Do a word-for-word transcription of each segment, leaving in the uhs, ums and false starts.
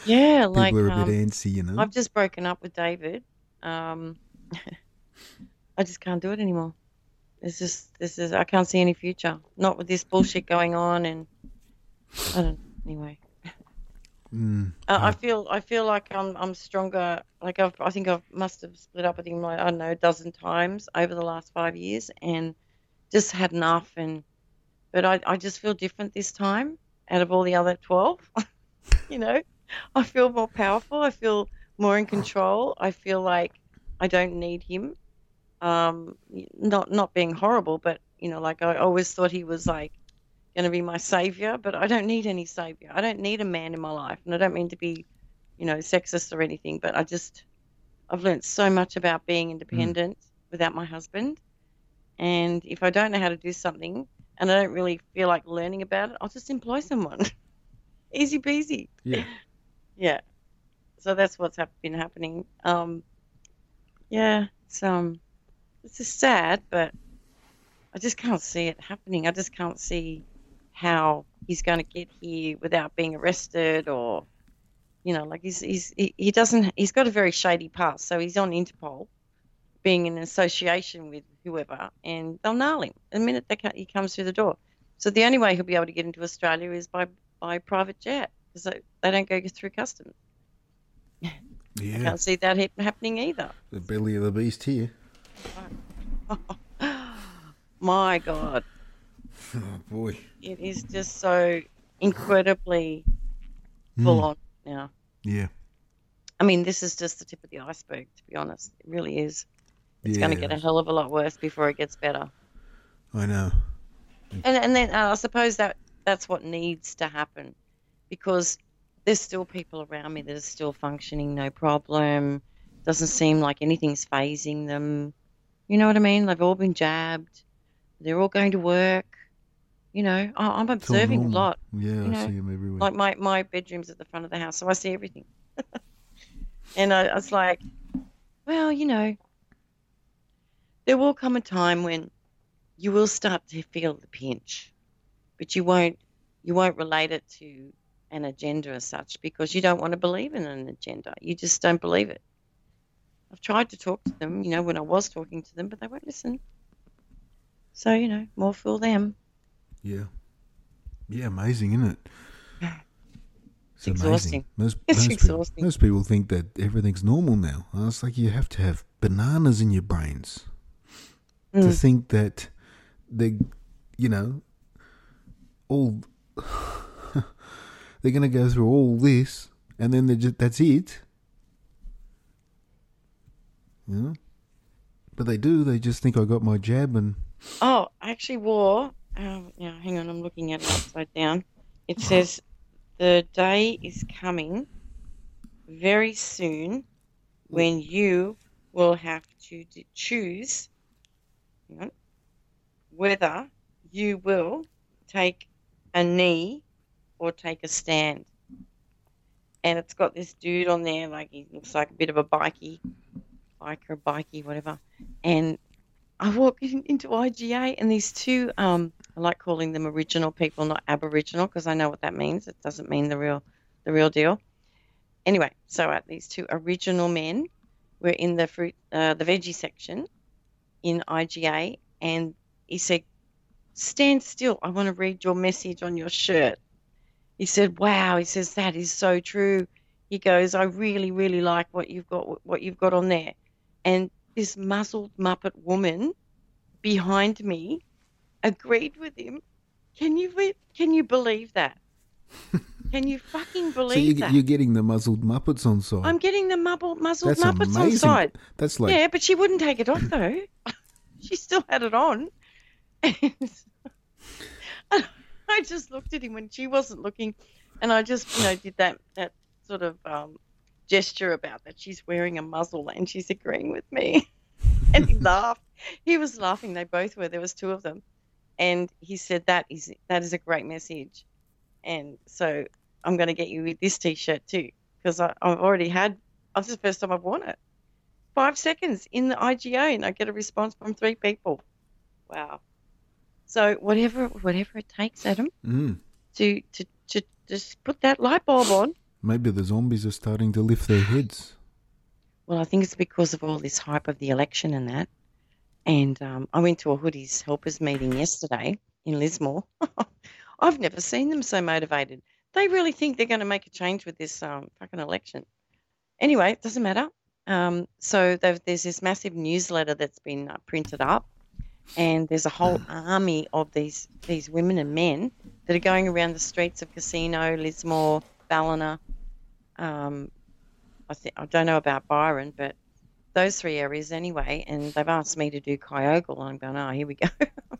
Yeah, like People are a bit um, antsy, you know. I've just broken up with David. Um, I just can't do it anymore. It's just this is I can't see any future. Not with this bullshit going on, and I don't. Anyway, Mm, uh, I I, feel I feel like I'm I'm stronger. Like I've I think I've must have split up with him like I don't know a dozen times over the last five years, and just had enough. And but I I just feel different this time. Out of all the other twelve, you know, I feel more powerful. I feel more in control. I feel like I don't need him. Um, not not being horrible, but you know, like I always thought he was like going to be my savior, but I don't need any savior. I don't need a man in my life, and I don't mean to be, you know, sexist or anything, but I just I've learned so much about being mm, independent without my husband, and if I don't know how to do something and I don't really feel like learning about it, I'll just employ someone. Easy peasy. yeah. Yeah. So that's what's hap- been happening. Um, yeah, it's um, it's just sad, but I just can't see it happening. I just can't see how he's going to get here without being arrested or, you know, like he's he's he, he doesn't he's got a very shady past. So he's on Interpol, being in association with whoever, and they'll nail him the minute they he comes through the door. So the only way he'll be able to get into Australia is by by private jet because they, they don't go through customs. I Yeah. can't see that hap- happening either. The belly of the beast here. My God, Oh, boy. it is just so incredibly full Mm, on now. yeah. I mean, this is just the tip of the iceberg, to be honest. It really is. It's going to Yeah. get a hell of a lot worse before it gets better. I know. And and then uh, I suppose that that's what needs to happen because there's still people around me that are still functioning, no problem. Doesn't seem like anything's phasing them. You know what I mean? They've all been jabbed. They're all going to work. You know, I, I'm It's all observing a normal. lot. You Yeah, I know, see them everywhere. like my my bedroom's at the front of the house, so I see everything. And I, I was like, well, you know, there will come a time when you will start to feel the pinch, but you won't you won't relate it to an agenda as such because you don't want to believe in an agenda. You just don't believe it. I've tried to talk to them, you know, when I was talking to them, but they won't listen. So, you know, more fool them. Yeah. Yeah, amazing, isn't it? It's It's amazing. exhausting. Most It's most people exhausting. most people think that everything's normal now. Uh, It's like you have to have bananas in your brains to Mm. think that they, you know, all they're gonna go through all this and then they just that's it. You know? But they do. They just think I got my jab and Oh, I actually wore, um, now hang on, I'm looking at it upside down. It says the day is coming very soon when you will have to d- choose hang on, whether you will take a knee or take a stand. And it's got this dude on there, like he looks like a bit of a bikey, biker, bikey, whatever. And I walk in, into I G A and these two, um, I like calling them original people, not Aboriginal, because I know what that means. It doesn't mean the real, the real deal. Anyway, so uh, these two original men were in the fruit, uh, the veggie section in I G A, and he said, "Stand still. I want to read your message on your shirt." He said, "Wow." He says, "That is so true." He goes, "I really, really like what you've got, what you've got on there." And this muzzled Muppet woman behind me agreed with him. Can you can you believe that? Can you fucking so believe you that? you're getting the muzzled muppets on side. I'm getting the muzzled, muzzled That's Muppets on amazing. side. That's like Yeah, but she wouldn't take it off though. She still had it on. And I just looked at him when she wasn't looking, and I just, you know, did that that sort of um, gesture about that she's wearing a muzzle, and she's agreeing with me. And he laughed. He was laughing. They both were. There was two of them, and he said that is that is a great message. And so I'm going to get you with this T-shirt too because I've already had. That's the first time I've worn it. Five seconds in the I G A, and I get a response from three people. Wow. So whatever whatever it takes, Adam, mm, to to to just put that light bulb on. Maybe the zombies are starting to lift their heads. Well, I think it's because of all this hype of the election and that. And um, I went to a Hoodies Helpers meeting yesterday in Lismore. I've never seen them so motivated. They really think they're going to make a change with this um, fucking election. Anyway, it doesn't matter. Um, so there's this massive newsletter that's been uh, printed up, and there's a whole army of these these women and men that are going around the streets of Casino, Lismore, Ballina. Um, I think I don't know about Byron, but those three areas anyway. And they've asked me to do Kyogle, and I'm going, oh, here we go.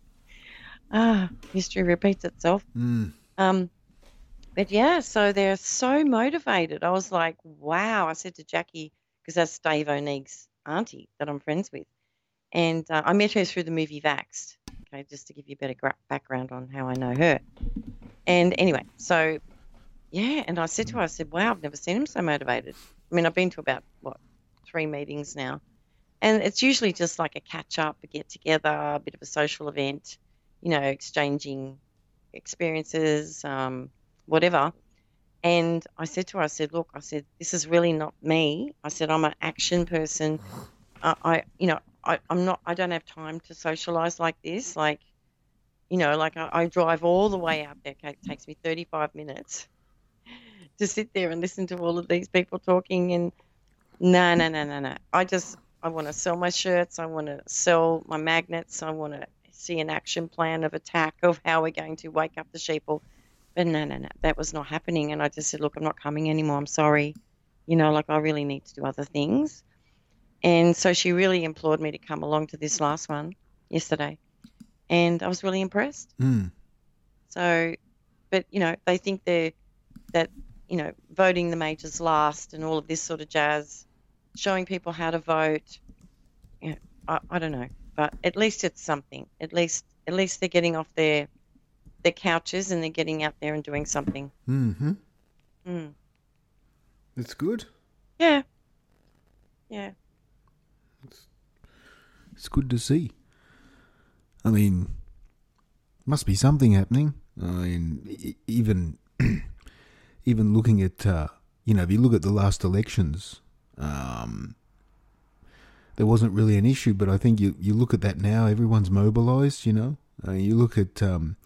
ah, history repeats itself. Mm. Um, but yeah, so they're so motivated. I was like, wow. I said to Jackie, because that's Dave O'Neill's auntie that I'm friends with. And uh, I met her through the movie Vaxxed, okay, just to give you a better gra- background on how I know her. And anyway, so, yeah, and I said to her, I said, wow, I've never seen him so motivated. I mean, I've been to about, what, three meetings now. And it's usually just like a catch-up, a get-together, a bit of a social event, you know, exchanging experiences, um, whatever. And I said to her, I said, look, I said, this is really not me. I said, I'm an action person. I, I you know, I, I'm not, I don't have time to socialize like this. Like, you know, like I, I drive all the way out there. Okay, it takes me thirty-five minutes to sit there and listen to all of these people talking. And no, no, no, no, no. I just, I want to sell my shirts. I want to sell my magnets. I want to see an action plan of attack of how we're going to wake up the sheeple. But no, no, no, that was not happening. And I just said, look, I'm not coming anymore. I'm sorry. You know, like I really need to do other things. And so she really implored me to come along to this last one yesterday. And I was really impressed. Mm. So, but, you know, they think they're, that, you know, voting the majors last and all of this sort of jazz, showing people how to vote. You know, I, I don't know. But at least it's something. At least, at least they're getting off their their couches and they're getting out there and doing something. Mm-hmm. Mm. It's good. Yeah. Yeah. It's, it's good to see. I mean, must be something happening. I mean, e- even even looking at, uh, you know, if you look at the last elections, um, there wasn't really an issue, but I think you, you look at that now, everyone's mobilised, you know. Uh, you look at um,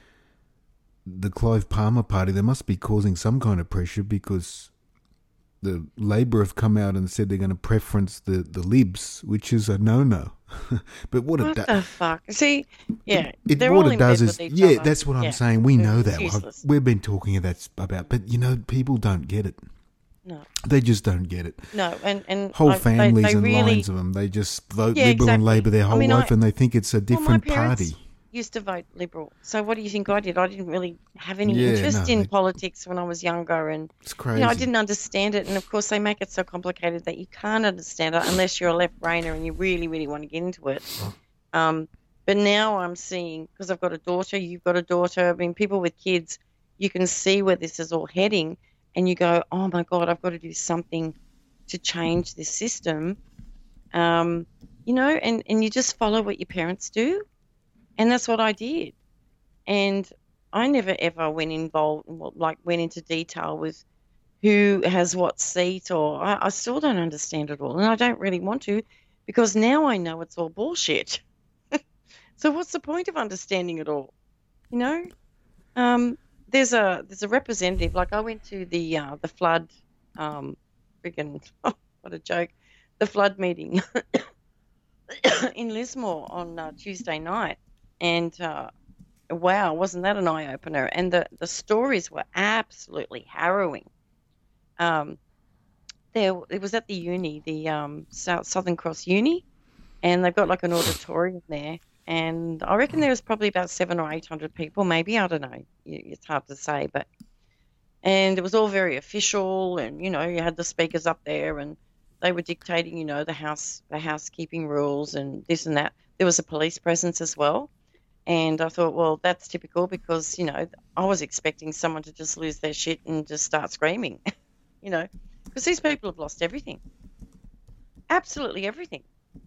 the Clive Palmer party, they must be causing some kind of pressure because the Labor have come out and said they're going to preference the, the Libs, which is a no-no. But what, What it does... the fuck? See, yeah, It, they're what all it in does bed is, with each yeah, other. that's what I'm Yeah. saying. We know It's that. I've, useless. we've been talking that about, but you know, people don't get it. No, They just don't get it. no, and and Whole I, families they, they and really, lines of them, they just vote Yeah, Liberal and exactly. Labor their I whole mean, life, I- and they think it's a well, my different parents party. used to vote Liberal. So what do you think I did? I didn't really have any Yeah, interest no, in they- politics when I was younger, and It's crazy. you know, I didn't understand it. And of course, they make it so complicated that you can't understand it unless you're a left brainer and you really, really want to get into it. Um, but now I'm seeing, because I've got a daughter, you've got a daughter. I mean, people with kids, you can see where this is all heading, and you go, "Oh my God, I've got to do something to change this system." Um, you know, and and you just follow what your parents do, and that's what I did. And I never ever went involved, like went into detail with who has what seat, or I, I still don't understand it all, and I don't really want to, because now I know it's all bullshit. So what's the point of understanding it all? You know, um, there's a there's a representative. Like I went to the uh, the flood, um, friggin' oh, what a joke, the flood meeting in Lismore on uh, Tuesday night, and uh, wow, wasn't that an eye opener? And the the stories were absolutely harrowing. Um, there it was at the uni, the um, South Southern Cross Uni, and they've got like an auditorium there. And I reckon there was probably about seven or eight hundred people, maybe. I don't know. It's hard to say, but and it was all very official. And you know, you had the speakers up there, and they were dictating, you know, the house, the housekeeping rules, and this and that. There was a police presence as well, and I thought, well, that's typical because you know, I was expecting someone to just lose their shit and just start screaming, you know, because these people have lost everything, absolutely everything.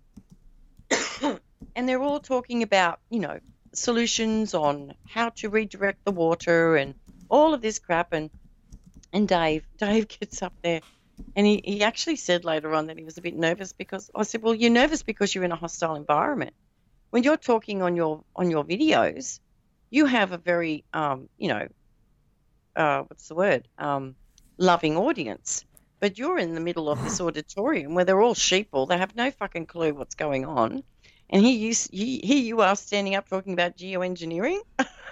And they're all talking about, you know, solutions on how to redirect the water and all of this crap. And And Dave, Dave gets up there and he, he actually said later on that he was a bit nervous because I said, well, you're nervous because you're in a hostile environment. When you're talking on your on your videos, you have a very, um, you know, uh, what's the word, um, loving audience. But you're in the middle of this auditorium where they're all sheeple. They have no fucking clue what's going on. And here you, here you are standing up talking about geoengineering.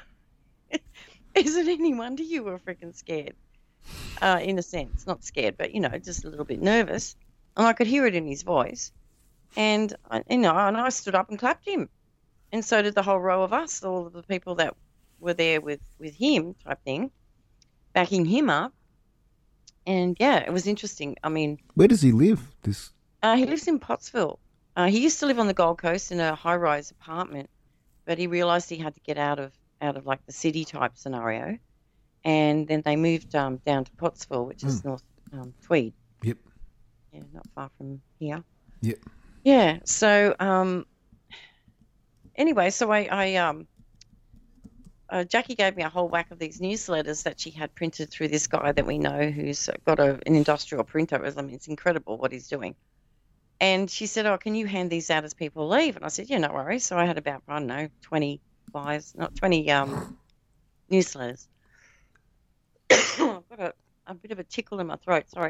Is it any wonder you were freaking scared? Uh, in a sense, not scared, but, you know, just a little bit nervous. And I could hear it in his voice. And, I, you know, and I stood up and clapped him. And so did the whole row of us, all of the people that were there with, with him type thing, backing him up. And, yeah, it was interesting. I mean... Where does he live? This uh, He lives in Pottsville. Uh, he used to live on the Gold Coast in a high-rise apartment, but he realised he had to get out of, out of, like, the city-type scenario. And then they moved um, down to Pottsville, which is mm. North um, Tweed. Yep. Yeah, not far from here. Yep. Yeah. So um, anyway, so I, I um, uh, Jackie gave me a whole whack of these newsletters that she had printed through this guy that we know who's got a, an industrial printer. I mean, it's incredible what he's doing. And she said, "Oh, can you hand these out as people leave?" And I said, "Yeah, no worries." So I had about I don't know twenty flyers, not twenty um, newsletters. I've got a, a bit of a tickle in my throat, sorry.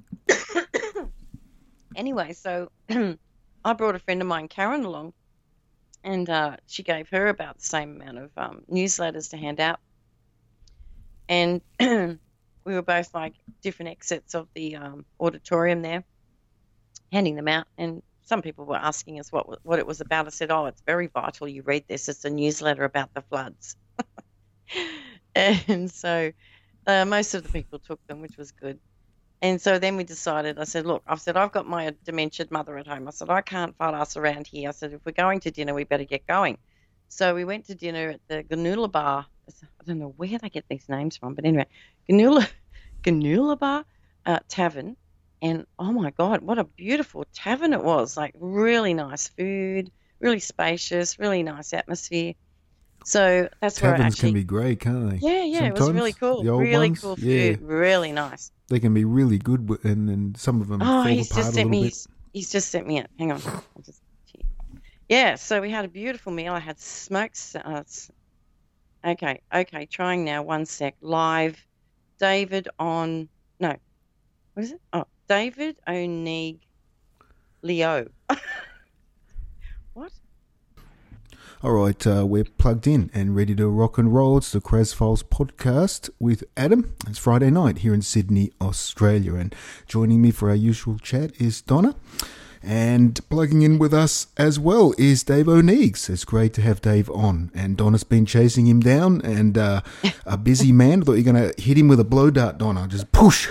Anyway, so I brought a friend of mine, Karen, along, and uh, she gave her about the same amount of um, newsletters to hand out. And we were both like different exits of the um, auditorium there, handing them out. And some people were asking us what what it was about. I said, "Oh, it's very vital you read this. It's a newsletter about the floods." And so... Uh, most of the people took them, which was good. And so then we decided, I said, look, I've said, I've got my dementiated mother at home. I said, I can't fight us around here. I said, if we're going to dinner, we better get going. So we went to dinner at the Ganula Bar. I don't know where they get these names from, but anyway, Ganula, Ganula Bar uh, Tavern. And, oh, my God, what a beautiful tavern it was. Like, really nice food, really spacious, really nice atmosphere. So that's Taverns where I actually... can be great, can't they? Yeah, yeah, Sometimes, it was really cool. Really ones, cool food, yeah. really nice. They can be really good, and, and some of them oh, fall he's apart just a sent little me, bit. He's, he's just sent me it. Hang on. I'll just, yeah, so we had a beautiful meal. I had smoked... Uh, okay, okay, trying now. One sec. Live. David on... No. What is it? Oh, David O'Neig Leo. What? All right, uh, we're plugged in and ready to rock and roll. It's the Kraz Files podcast with Adam. It's Friday night here in Sydney, Australia. And joining me for our usual chat is Donna. And plugging in with us as well is Dave O'Neig's. It's great to have Dave on. And Donna's been chasing him down, and uh, a busy man. I thought you were going to hit him with a blow dart, Donna. Just push.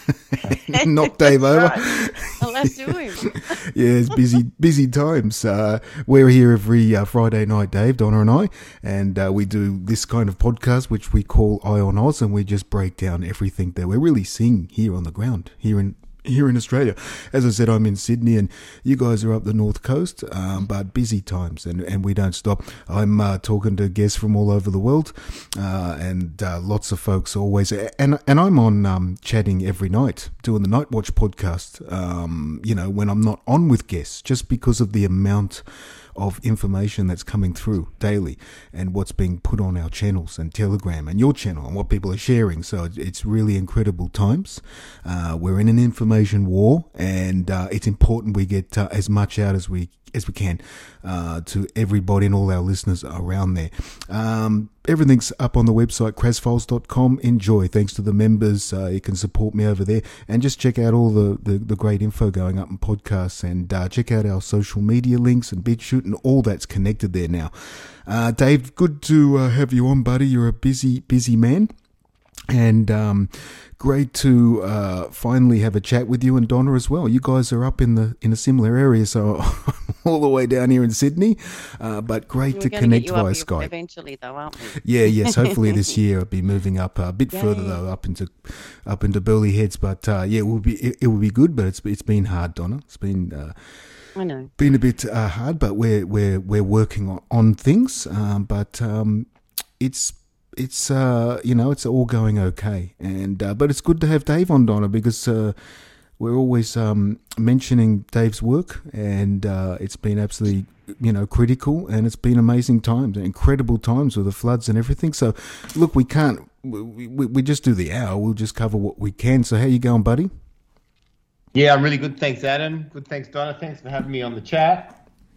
Knock Dave over. Right. Well, let's do him. Yeah, it's busy, busy times. Uh, we're here every uh, Friday night, Dave, Donna and I, and uh, we do this kind of podcast, which we call Eye on Oz, and we just break down everything that we're really seeing here on the ground, here in here in Australia. As I said, I'm in Sydney and you guys are up the North Coast, um, but busy times and, and we don't stop. I'm uh, talking to guests from all over the world uh, and uh, lots of folks always. And and I'm on um, chatting every night, doing the Night Watch podcast, um, you know, when I'm not on with guests, just because of the amount of information that's coming through daily and what's being put on our channels and Telegram and your channel and what people are sharing. So it's really incredible times. Uh, we're in an information war, and uh, it's important we get uh, as much out as we as we can uh, to everybody and all our listeners around there. Um, everything's up on the website, kraz files dot com. Enjoy. Thanks to the members. Uh, you can support me over there and just check out all the, the, the great info going up in podcasts, and uh, check out our social media links and BitChute and all that's connected there now. Uh, Dave, good to uh, have you on, buddy. You're a busy, busy man. And um, great to uh, finally have a chat with you and Donna as well. You guys are up in the in a similar area, so all the way down here in Sydney. Uh, but great We're to gonna connect get you via up Skype. Eventually, though, aren't we? Yeah, yes. Hopefully this year I'll be moving up a bit Yay. further though, up into up into Burleigh Heads. But uh, yeah, it will be it, it will be good. But it's it's been hard, Donna. It's been. Uh, I know. Been a bit uh, hard, but we're we're we're working on, on things. Um, but um, it's it's uh, you know, it's all going okay, and uh, but it's good to have Dave on, Donna, because uh, we're always um, mentioning Dave's work, and uh, it's been absolutely, you know, critical, and it's been amazing times, incredible times with the floods and everything. So, look, we can't, we, we, we just do the hour. We'll just cover what we can. So, how you going, buddy? Yeah, I'm really good. Thanks, Adam. Good. Thanks, Donna. Thanks for having me on the chat.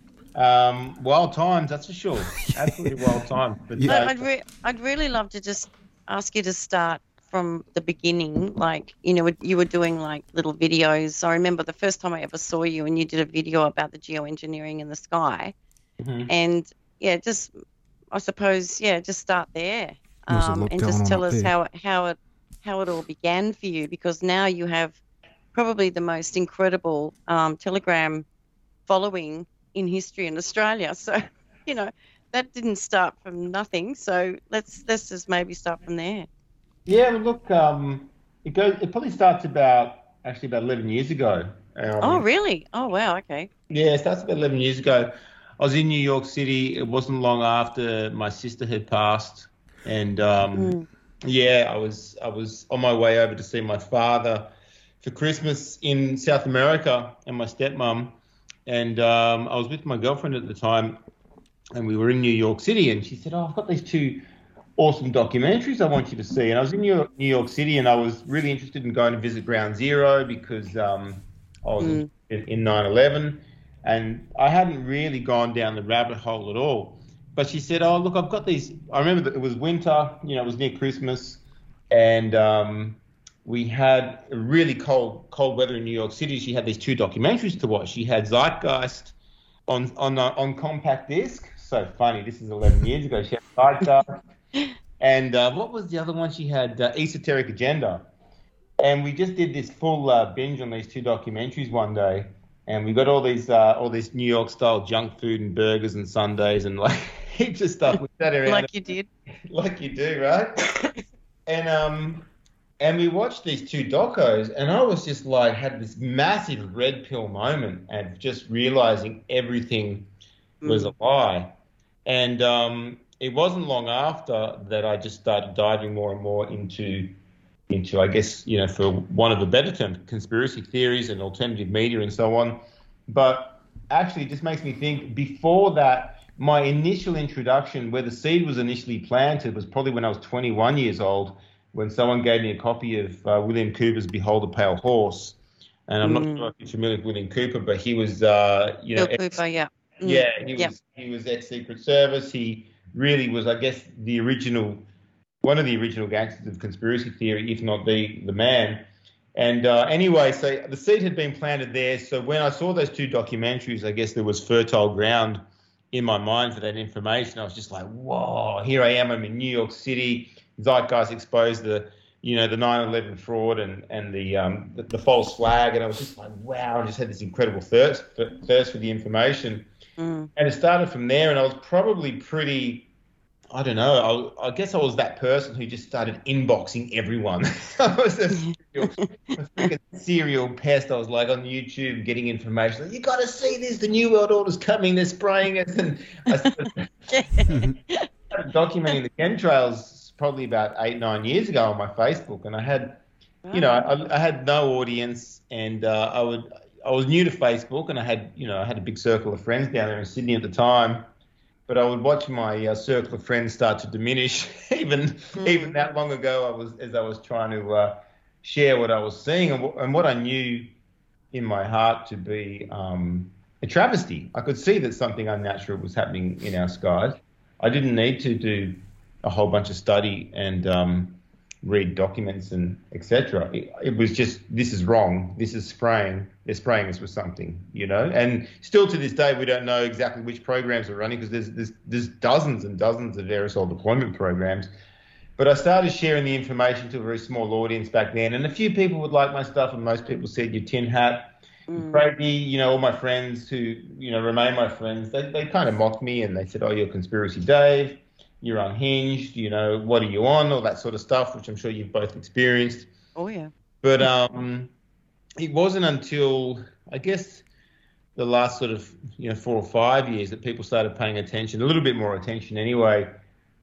Um, wild times, that's for sure. Absolutely wild times. But, I- uh, I'd, re- I'd really love to just ask you to start from the beginning. Like, you know, you were doing like little videos. I remember the first time I ever saw you, and you did a video about the geoengineering in the sky. mhm. And yeah, just, I suppose, yeah, just start there. There's a Um, lot and going just on tell up us there. how, it- how it, how it all began for you, because now you have probably the most incredible um, Telegram following in history in Australia. So, you know, that didn't start from nothing. So let's let's just maybe start from there. Yeah, well, look, um, it goes. It probably starts about actually about eleven years ago. Um, Oh, really? Oh, wow. Okay. Yeah, it starts about eleven years ago. I was in New York City. It wasn't long after my sister had passed, and um, Mm. yeah, I was I was on my way over to see my father for Christmas in South America, and my stepmom, and um, I was with my girlfriend at the time, and we were in New York City, and she said, "Oh, I've got these two awesome documentaries I want you to see." And I was in New York, New York City, and I was really interested in going to visit Ground Zero because um, I was Mm. in, in nine eleven, and I hadn't really gone down the rabbit hole at all. But she said, "Oh, look, I've got these." I remember that it was winter, you know, it was near Christmas, and um, we had really cold, cold weather in New York City. She had these two documentaries to watch. She had Zeitgeist on on uh, on compact disc. So funny. This is eleven years ago. She had Zeitgeist. And uh, what was the other one? She had uh, Esoteric Agenda. And we just did this full uh, binge on these two documentaries one day. And we got all these uh, all this New York style junk food and burgers and sundaes and like heaps of stuff. We sat around Like you did. like you do, right? And um and we watched these two docos, and I was just like had this massive red pill moment and just realizing everything was a Mm. lie. And um, it wasn't long after that I just started diving more and more into, into I guess, you know, for want of a better term, conspiracy theories and alternative media and so on. But actually, it just makes me think, before that, my initial introduction, where the seed was initially planted, was probably when I was twenty-one years old, when someone gave me a copy of uh, William Cooper's Behold a Pale Horse. And I'm not Mm. sure if you're familiar with William Cooper, but he was, uh, you know, Bill Cooper, yeah. Mm. yeah, he Yep. was he was ex-Secret Service. He really was, I guess, the original, one of the original gangsters of conspiracy theory, if not the the man. And uh, anyway, so the seed had been planted there. So when I saw those two documentaries, I guess there was fertile ground in my mind for that information. I was just like, whoa, here I am. I'm in New York City. Zeitgeist exposed the, you know, the nine eleven fraud and and the um the, the false flag, and I was just like, wow, I just had this incredible thirst thirst for the information. Mm. And it started from there, and I was probably pretty, I don't know, I, I guess I was that person who just started inboxing everyone. I was a serial, a freaking serial pest. I was like on YouTube getting information. Like, you got to see this, the New World Order's coming, they're spraying us. And I started, started documenting the chemtrails probably about eight, nine years ago on my Facebook. And I had, you know, I, I had no audience, and uh, I would... I was new to Facebook, and I had, you know, I had a big circle of friends down there in Sydney at the time. But I would watch my uh, circle of friends start to diminish, even Mm. even that long ago. I was as I was trying to uh, share what I was seeing and, w- and what I knew in my heart to be um, a travesty. I could see that something unnatural was happening in our skies. I didn't need to do a whole bunch of study and um, read documents and et cetera. It, it was just, this is wrong. This is spraying. They're spraying us with something, you know. And still to this day, we don't know exactly which programs are running, because there's, there's there's dozens and dozens of aerosol deployment programs. But I started sharing the information to a very small audience back then, and a few people would like my stuff, and most people said, "You tin hat." Mm. Brady, you know, all my friends who, you know, remain my friends, they, they kind of mocked me, and they said, "Oh, you're Conspiracy Dave. You're unhinged, you know, what are you on?" All that sort of stuff, which I'm sure you've both experienced. Oh, yeah. But um, it wasn't until, I guess, the last sort of, you know, four or five years that people started paying attention, a little bit more attention anyway,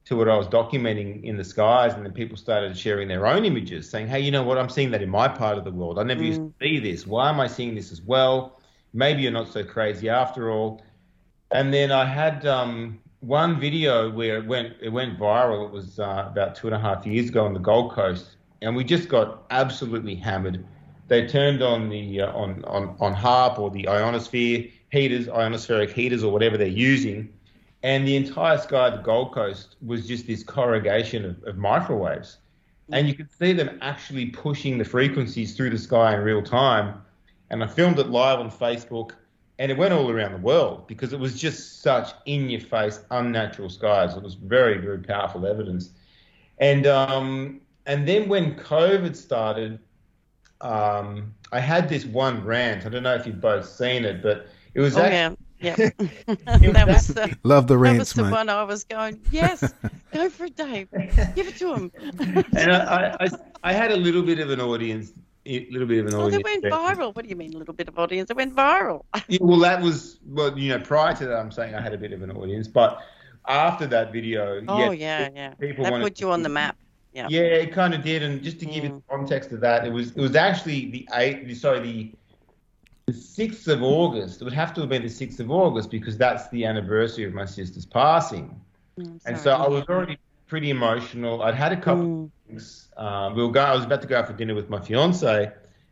to what I was documenting in the skies, and then people started sharing their own images, saying, "Hey, you know what? I'm seeing that in my part of the world. I never Mm. used to see this. Why am I seeing this as well? Maybe you're not so crazy after all." And then I had um, one video where it went it went viral. It was uh, about two and a half years ago on the Gold Coast, and we just got absolutely hammered. They turned on the uh, on on on HAARP, or the ionosphere heaters, ionospheric heaters, or whatever they're using, and the entire sky of the Gold Coast was just this corrugation of, of microwaves, and you could see them actually pushing the frequencies through the sky in real time. And I filmed it live on Facebook, and it went all around the world because it was just such in-your-face, unnatural skies. It was very, very powerful evidence. And um, and then when COVID started, um, I had this one rant. I don't know if you've both seen it, but it was Oh, actually... yeah. Yeah. that was the, Love the that rants, was the mate. one I was going, yes, go for it, Dave. Give it to him. And I, I, I had a little bit of an audience, a little bit of an Oh, they audience. went there. viral. What do you mean, a little bit of audience? It went viral. Yeah, well, that was, well, you know, prior to that, I'm saying I had a bit of an audience, but after that video, Oh, yeah, yeah, yeah. people That wanted put you on the map. Yeah. Yeah, it kind of did. And just to give you Mm. the context of that, it was it was actually the eighth, sorry, the the sixth of August. It would have to have been the sixth of August because that's the anniversary of my sister's passing. Mm, And sorry so to I hear was that. already pretty emotional. I'd had a couple Mm. of things. Um, we were going. I was about to go out for dinner with my fiance,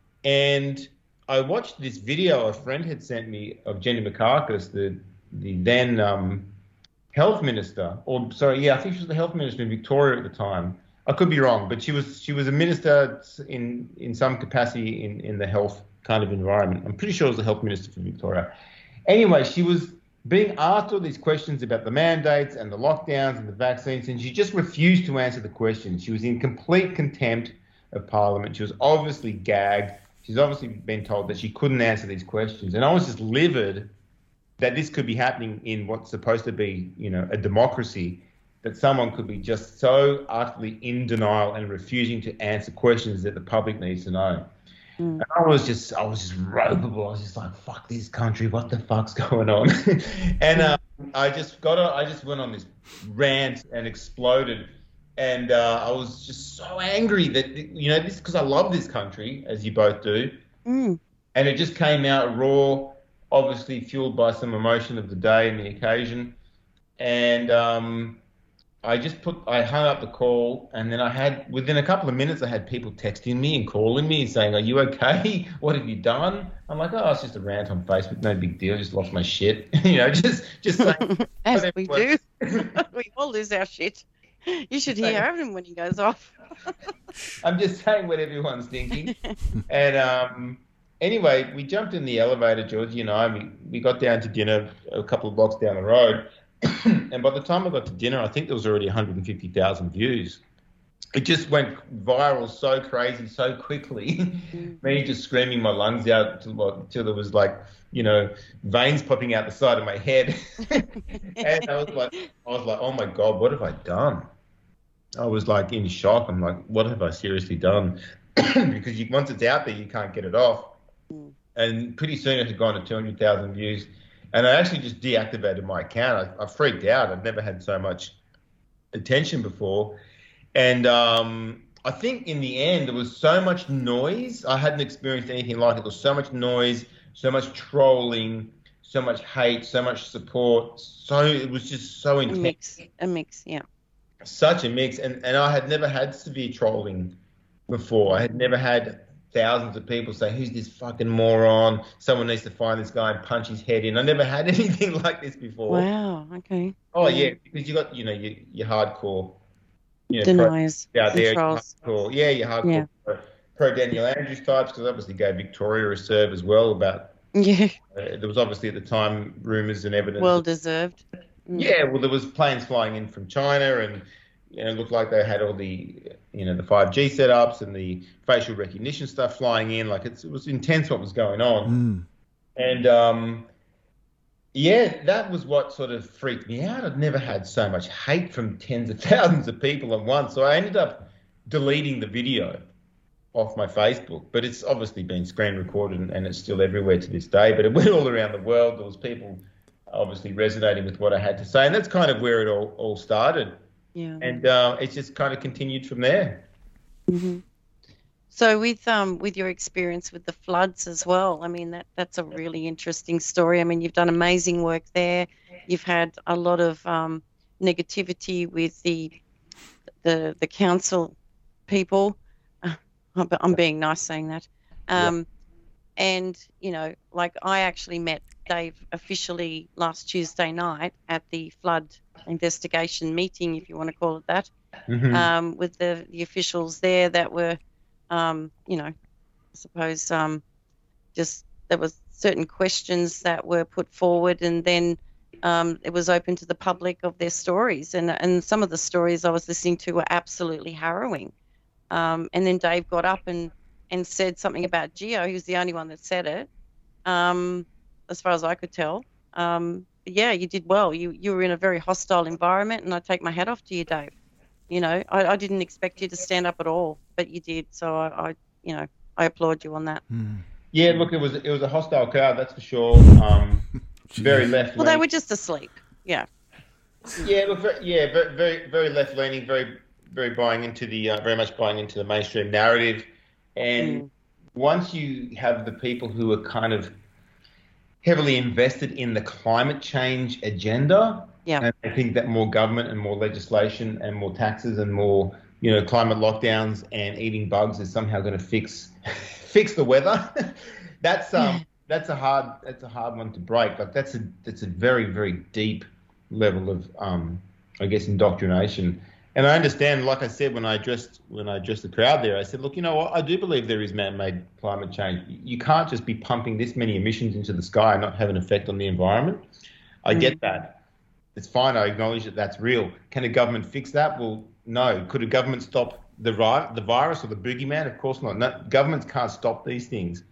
and I watched this video a friend had sent me of Jenny Mikakis, the the then um, health minister, or sorry, yeah, I think she was the health minister in Victoria at the time. I could be wrong, but she was she was a minister in in some capacity in in the health kind of environment. I'm pretty sure it was the health minister for Victoria. Anyway, she was being asked all these questions about the mandates and the lockdowns and the vaccines, and she just refused to answer the questions. She was in complete contempt of Parliament. She was obviously gagged. She's obviously been told that she couldn't answer these questions. And I was just livid that this could be happening in what's supposed to be, you know, a democracy, that someone could be just so utterly in denial and refusing to answer questions that the public needs to know. Mm. And I was just, I was just ropeable. I was just like, fuck this country. What the fuck's going on? and uh, I just got, a, I just went on this rant and exploded. And uh, I was just so angry that, you know, this because I love this country, as you both do. Mm. And it just came out raw, obviously fueled by some emotion of the day and the occasion. And um, I just put, I hung up the call, and then I had, within a couple of minutes, I had people texting me and calling me and saying, "Are you okay? What have you done?" I'm like, "Oh, it's just a rant on Facebook, no big deal. Just lost my shit." you know, just just saying. As we do. We all lose our shit. You should hear him when he goes off. I'm just saying what everyone's thinking. And um, anyway, we jumped in the elevator, Georgie and I. We, we got down to dinner a couple of blocks down the road. And by the time I got to dinner, I think there was already one hundred fifty thousand views. It just went viral so crazy, so quickly. Me just screaming my lungs out until, until there was like, you know, veins popping out the side of my head. And I was like, I was like, oh my God, what have I done? I was like in shock. I'm like, what have I seriously done? Because you, once it's out there, you can't get it off. Mm. And pretty soon it had gone to two hundred thousand views. And I actually just deactivated my account. I, I freaked out. I've never had so much attention before. And um, I think in the end, there was so much noise. I hadn't experienced anything like it. There was so much noise, so much trolling, so much hate, so much support. So it was just so A intense. mix. A mix, yeah. Such a mix. And, and I had never had severe trolling before. I had never had thousands of people say, "Who's this fucking moron? Someone needs to find this guy and punch his head in." I never had anything like this before. Wow, okay. Oh, Yeah. yeah, because you got, you know, your, your hardcore, you know, Deniers. pro, out there, your Controls. hardcore, yeah, your hardcore Yeah. pro, pro Daniel Andrews types, because obviously gave Victoria a serve as well about, Yeah. uh, there was obviously at the time rumours and evidence. Well deserved. Mm. Yeah, well, there was planes flying in from China, and you know, it looked like they had all the, you know, the five G setups and the facial recognition stuff flying in. Like it's, it was intense what was going on. Mm. And um, yeah, that was what sort of freaked me out. I'd never had so much hate from tens of thousands of people at once. So I ended up deleting the video off my Facebook, but it's obviously been screen recorded and, and it's still everywhere to this day. But it went all around the world. There was people obviously resonating with what I had to say. And that's kind of where it all, all started. Yeah. And uh, it's just kind of continued from there. hmm So with um with your experience with the floods as well, I mean that that's a really interesting story. I mean you've done amazing work there. You've had a lot of um, negativity with the the the council people. Uh, I'm I'm being nice saying that. Yeah. Um, and you know, like I actually met Dave officially last Tuesday night at the flood investigation meeting, if you want to call it that, hmm um, with the the officials there that were, um, you know, I suppose um, just there was certain questions that were put forward, and then um, it was open to the public of their stories, and and some of the stories I was listening to were absolutely harrowing. Um, and then Dave got up and and said something about Geo. He was the only one that said it, um, as far as I could tell. Um, but yeah, you did well. You you were in a very hostile environment, and I take my hat off to you, Dave. You know, I, I didn't expect you to stand up at all, but you did. So I, I you know, I applaud you on that. Mm. Yeah, look, it was it was a hostile crowd, that's for sure. Um, very Jeez. left Well, they leaning. were just asleep. Yeah. Yeah, look, very, yeah, very, very, very left leaning, very, very buying into the, uh, very much buying into the mainstream narrative. And Mm. once you have the people who are kind of heavily invested in the climate change agenda, Yeah. and I think that more government and more legislation and more taxes and more, you know, climate lockdowns and eating bugs is somehow going to fix fix the weather. that's um that's a hard that's a hard one to break. Like that's a that's a very very deep level of um I guess indoctrination. And I understand, like I said when I addressed when I addressed the crowd there, I said, look, you know what, I do believe there is man-made climate change. You can't just be pumping this many emissions into the sky and not have an effect on the environment. I Mm. get that. It's fine. I acknowledge that that's real. Can a government fix that? Well, no. Could a government stop the ri- the virus or the boogeyman? Of course not. No, governments can't stop these things.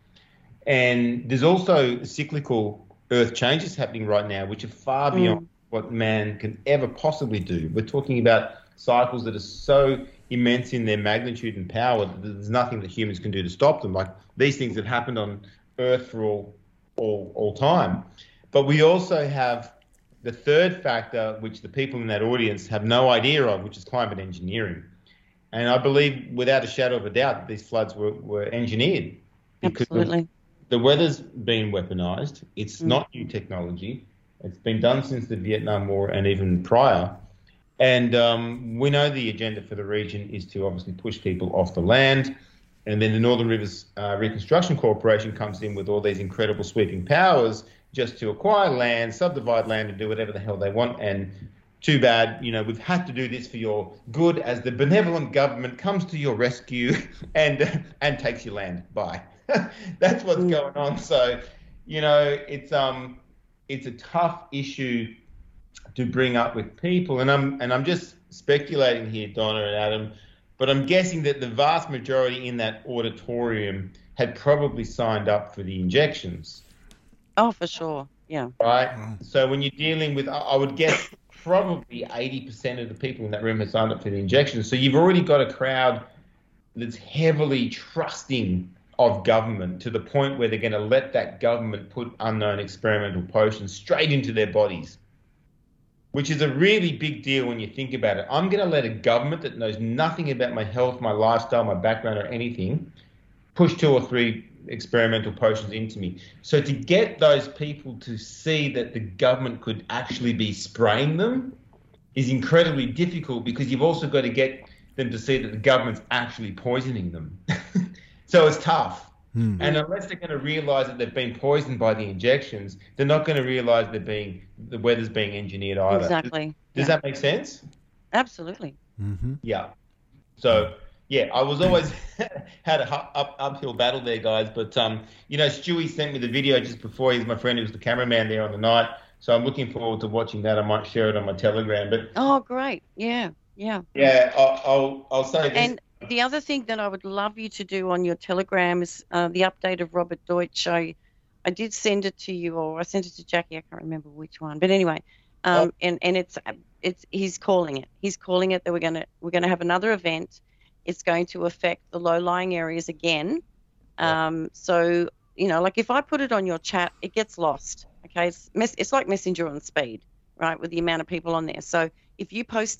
And there's also cyclical earth changes happening right now, which are far beyond Mm. what man can ever possibly do. We're talking about cycles that are so immense in their magnitude and power that there's nothing that humans can do to stop them. Like these things have happened on Earth for all all all time. But we also have the third factor, which the people in that audience have no idea of, which is climate engineering. And I believe without a shadow of a doubt that these floods were, were engineered because the, Absolutely. the weather's been weaponized. It's Mm. not new technology. It's been done since the Vietnam War and even prior. And um, we know the agenda for the region is to obviously push people off the land. And then the Northern Rivers uh, Reconstruction Corporation comes in with all these incredible sweeping powers just to acquire land, subdivide land, and do whatever the hell they want. And too bad, you know, we've had to do this for your good as the benevolent government comes to your rescue and and takes your land. Bye. That's what's Mm. going on. So, you know, it's um, it's a tough issue to bring up with people, and I'm and I'm just speculating here, Donna and Adam, but I'm guessing that the vast majority in that auditorium had probably signed up for the injections, Oh, for sure. Yeah. right? Wow. So when you're dealing with, I I would guess probably eighty percent of the people in that room had signed up for the injections. So you've already got a crowd that's heavily trusting of government to the point where they're going to let that government put unknown experimental potions straight into their bodies, which is a really big deal when you think about it. I'm going to let a government that knows nothing about my health, my lifestyle, my background, or anything push two or three experimental potions into me. So to get those people to see that the government could actually be spraying them is incredibly difficult, because you've also got to get them to see that the government's actually poisoning them. So it's tough. Mm. And unless they're going to realise that they've been poisoned by the injections, they're not going to realise they're being the weather's being engineered either. Exactly. Does Yeah. that make sense? Absolutely. Mm-hmm. Yeah. So yeah, I was always had a hu- up, uphill battle there, guys. But um, you know, Stewie sent me the video just before. He's my friend. He was the cameraman there on the night. So I'm looking forward to watching that. I might share it on my Telegram. But Oh, great. Yeah. Yeah. yeah, I'll I'll, I'll say this. And the other thing that I would love you to do on your Telegram is uh, the update of Robert Deutsch. I, I did send it to you, or I sent it to Jackie. I can't remember which one, but anyway, um, and and it's it's he's calling it. He's calling it that we're gonna we're gonna have another event. It's going to affect the low-lying areas again. Um, so you know, like if I put it on your chat, it gets lost. Okay, it's mess, it's like Messenger on speed, right? With the amount of people on there. So if you post it,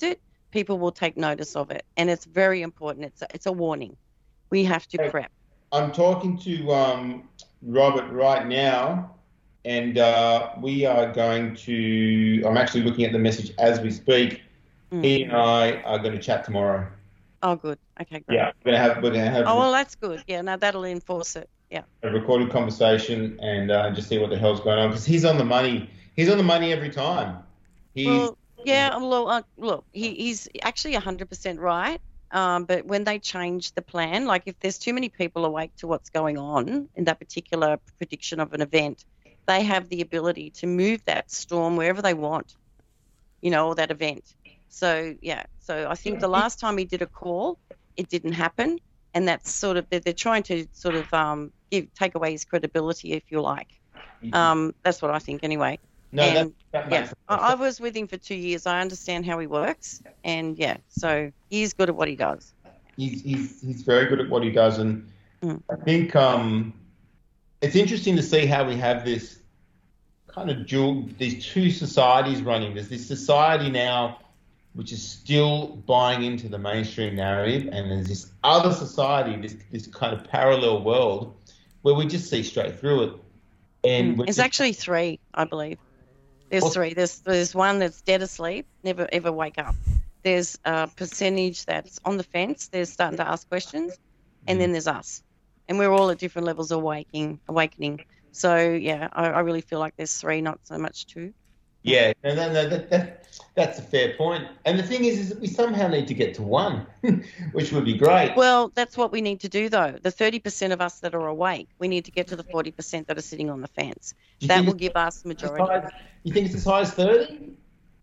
people will take notice of it, and it's very important. It's a, it's a warning. We have to Hey. prep. I'm talking to um, Robert right now, and uh, we are going to. I'm actually looking at the message as we speak. Mm. He and I are going to chat tomorrow. Oh, good. Okay, great. Yeah, we're gonna have we're gonna have Oh, well, that's good. Yeah, no, that'll enforce it. Yeah. a recorded conversation and uh, just see what the hell's going on because he's on the money. He's on the money every time. He's Well, yeah, well, uh, look, he, he's actually one hundred percent right. Um, but when they change the plan, like if there's too many people awake to what's going on in that particular prediction of an event, they have the ability to move that storm wherever they want, you know, or that event. So, yeah, so I think the last time he did a call, it didn't happen. And that's sort of, they're, they're trying to sort of um, give, take away his credibility, if you like. Um, that's what I think anyway. no, that, and, that Yeah, makes I, I was with him for two years. I understand how he works. And, yeah, so he's good at what he does. he's, he's he's very good at what he does, and Mm. I think um, it's interesting to see how we have this kind of dual, these two societies running. There's this society now which is still buying into the mainstream narrative, and there's this other society, this this kind of parallel world where we just see straight through it. And we're It's just- actually three, I believe. There's Well- three. There's there's one that's dead asleep, never ever wake up. There's a percentage that's on the fence. They're starting to ask questions, and then there's us, and we're all at different levels of waking, awakening. So yeah, I, I really feel like there's three, not so much two. Yeah, no, no, no, that, that, that's a fair point. And the thing is, is that we somehow need to get to one, which would be great. Well, that's what we need to do, though. The thirty percent of us that are awake, we need to get to the forty percent that are sitting on the fence. Do you That think will it's give us as majority. high- you think it's as high as thirty?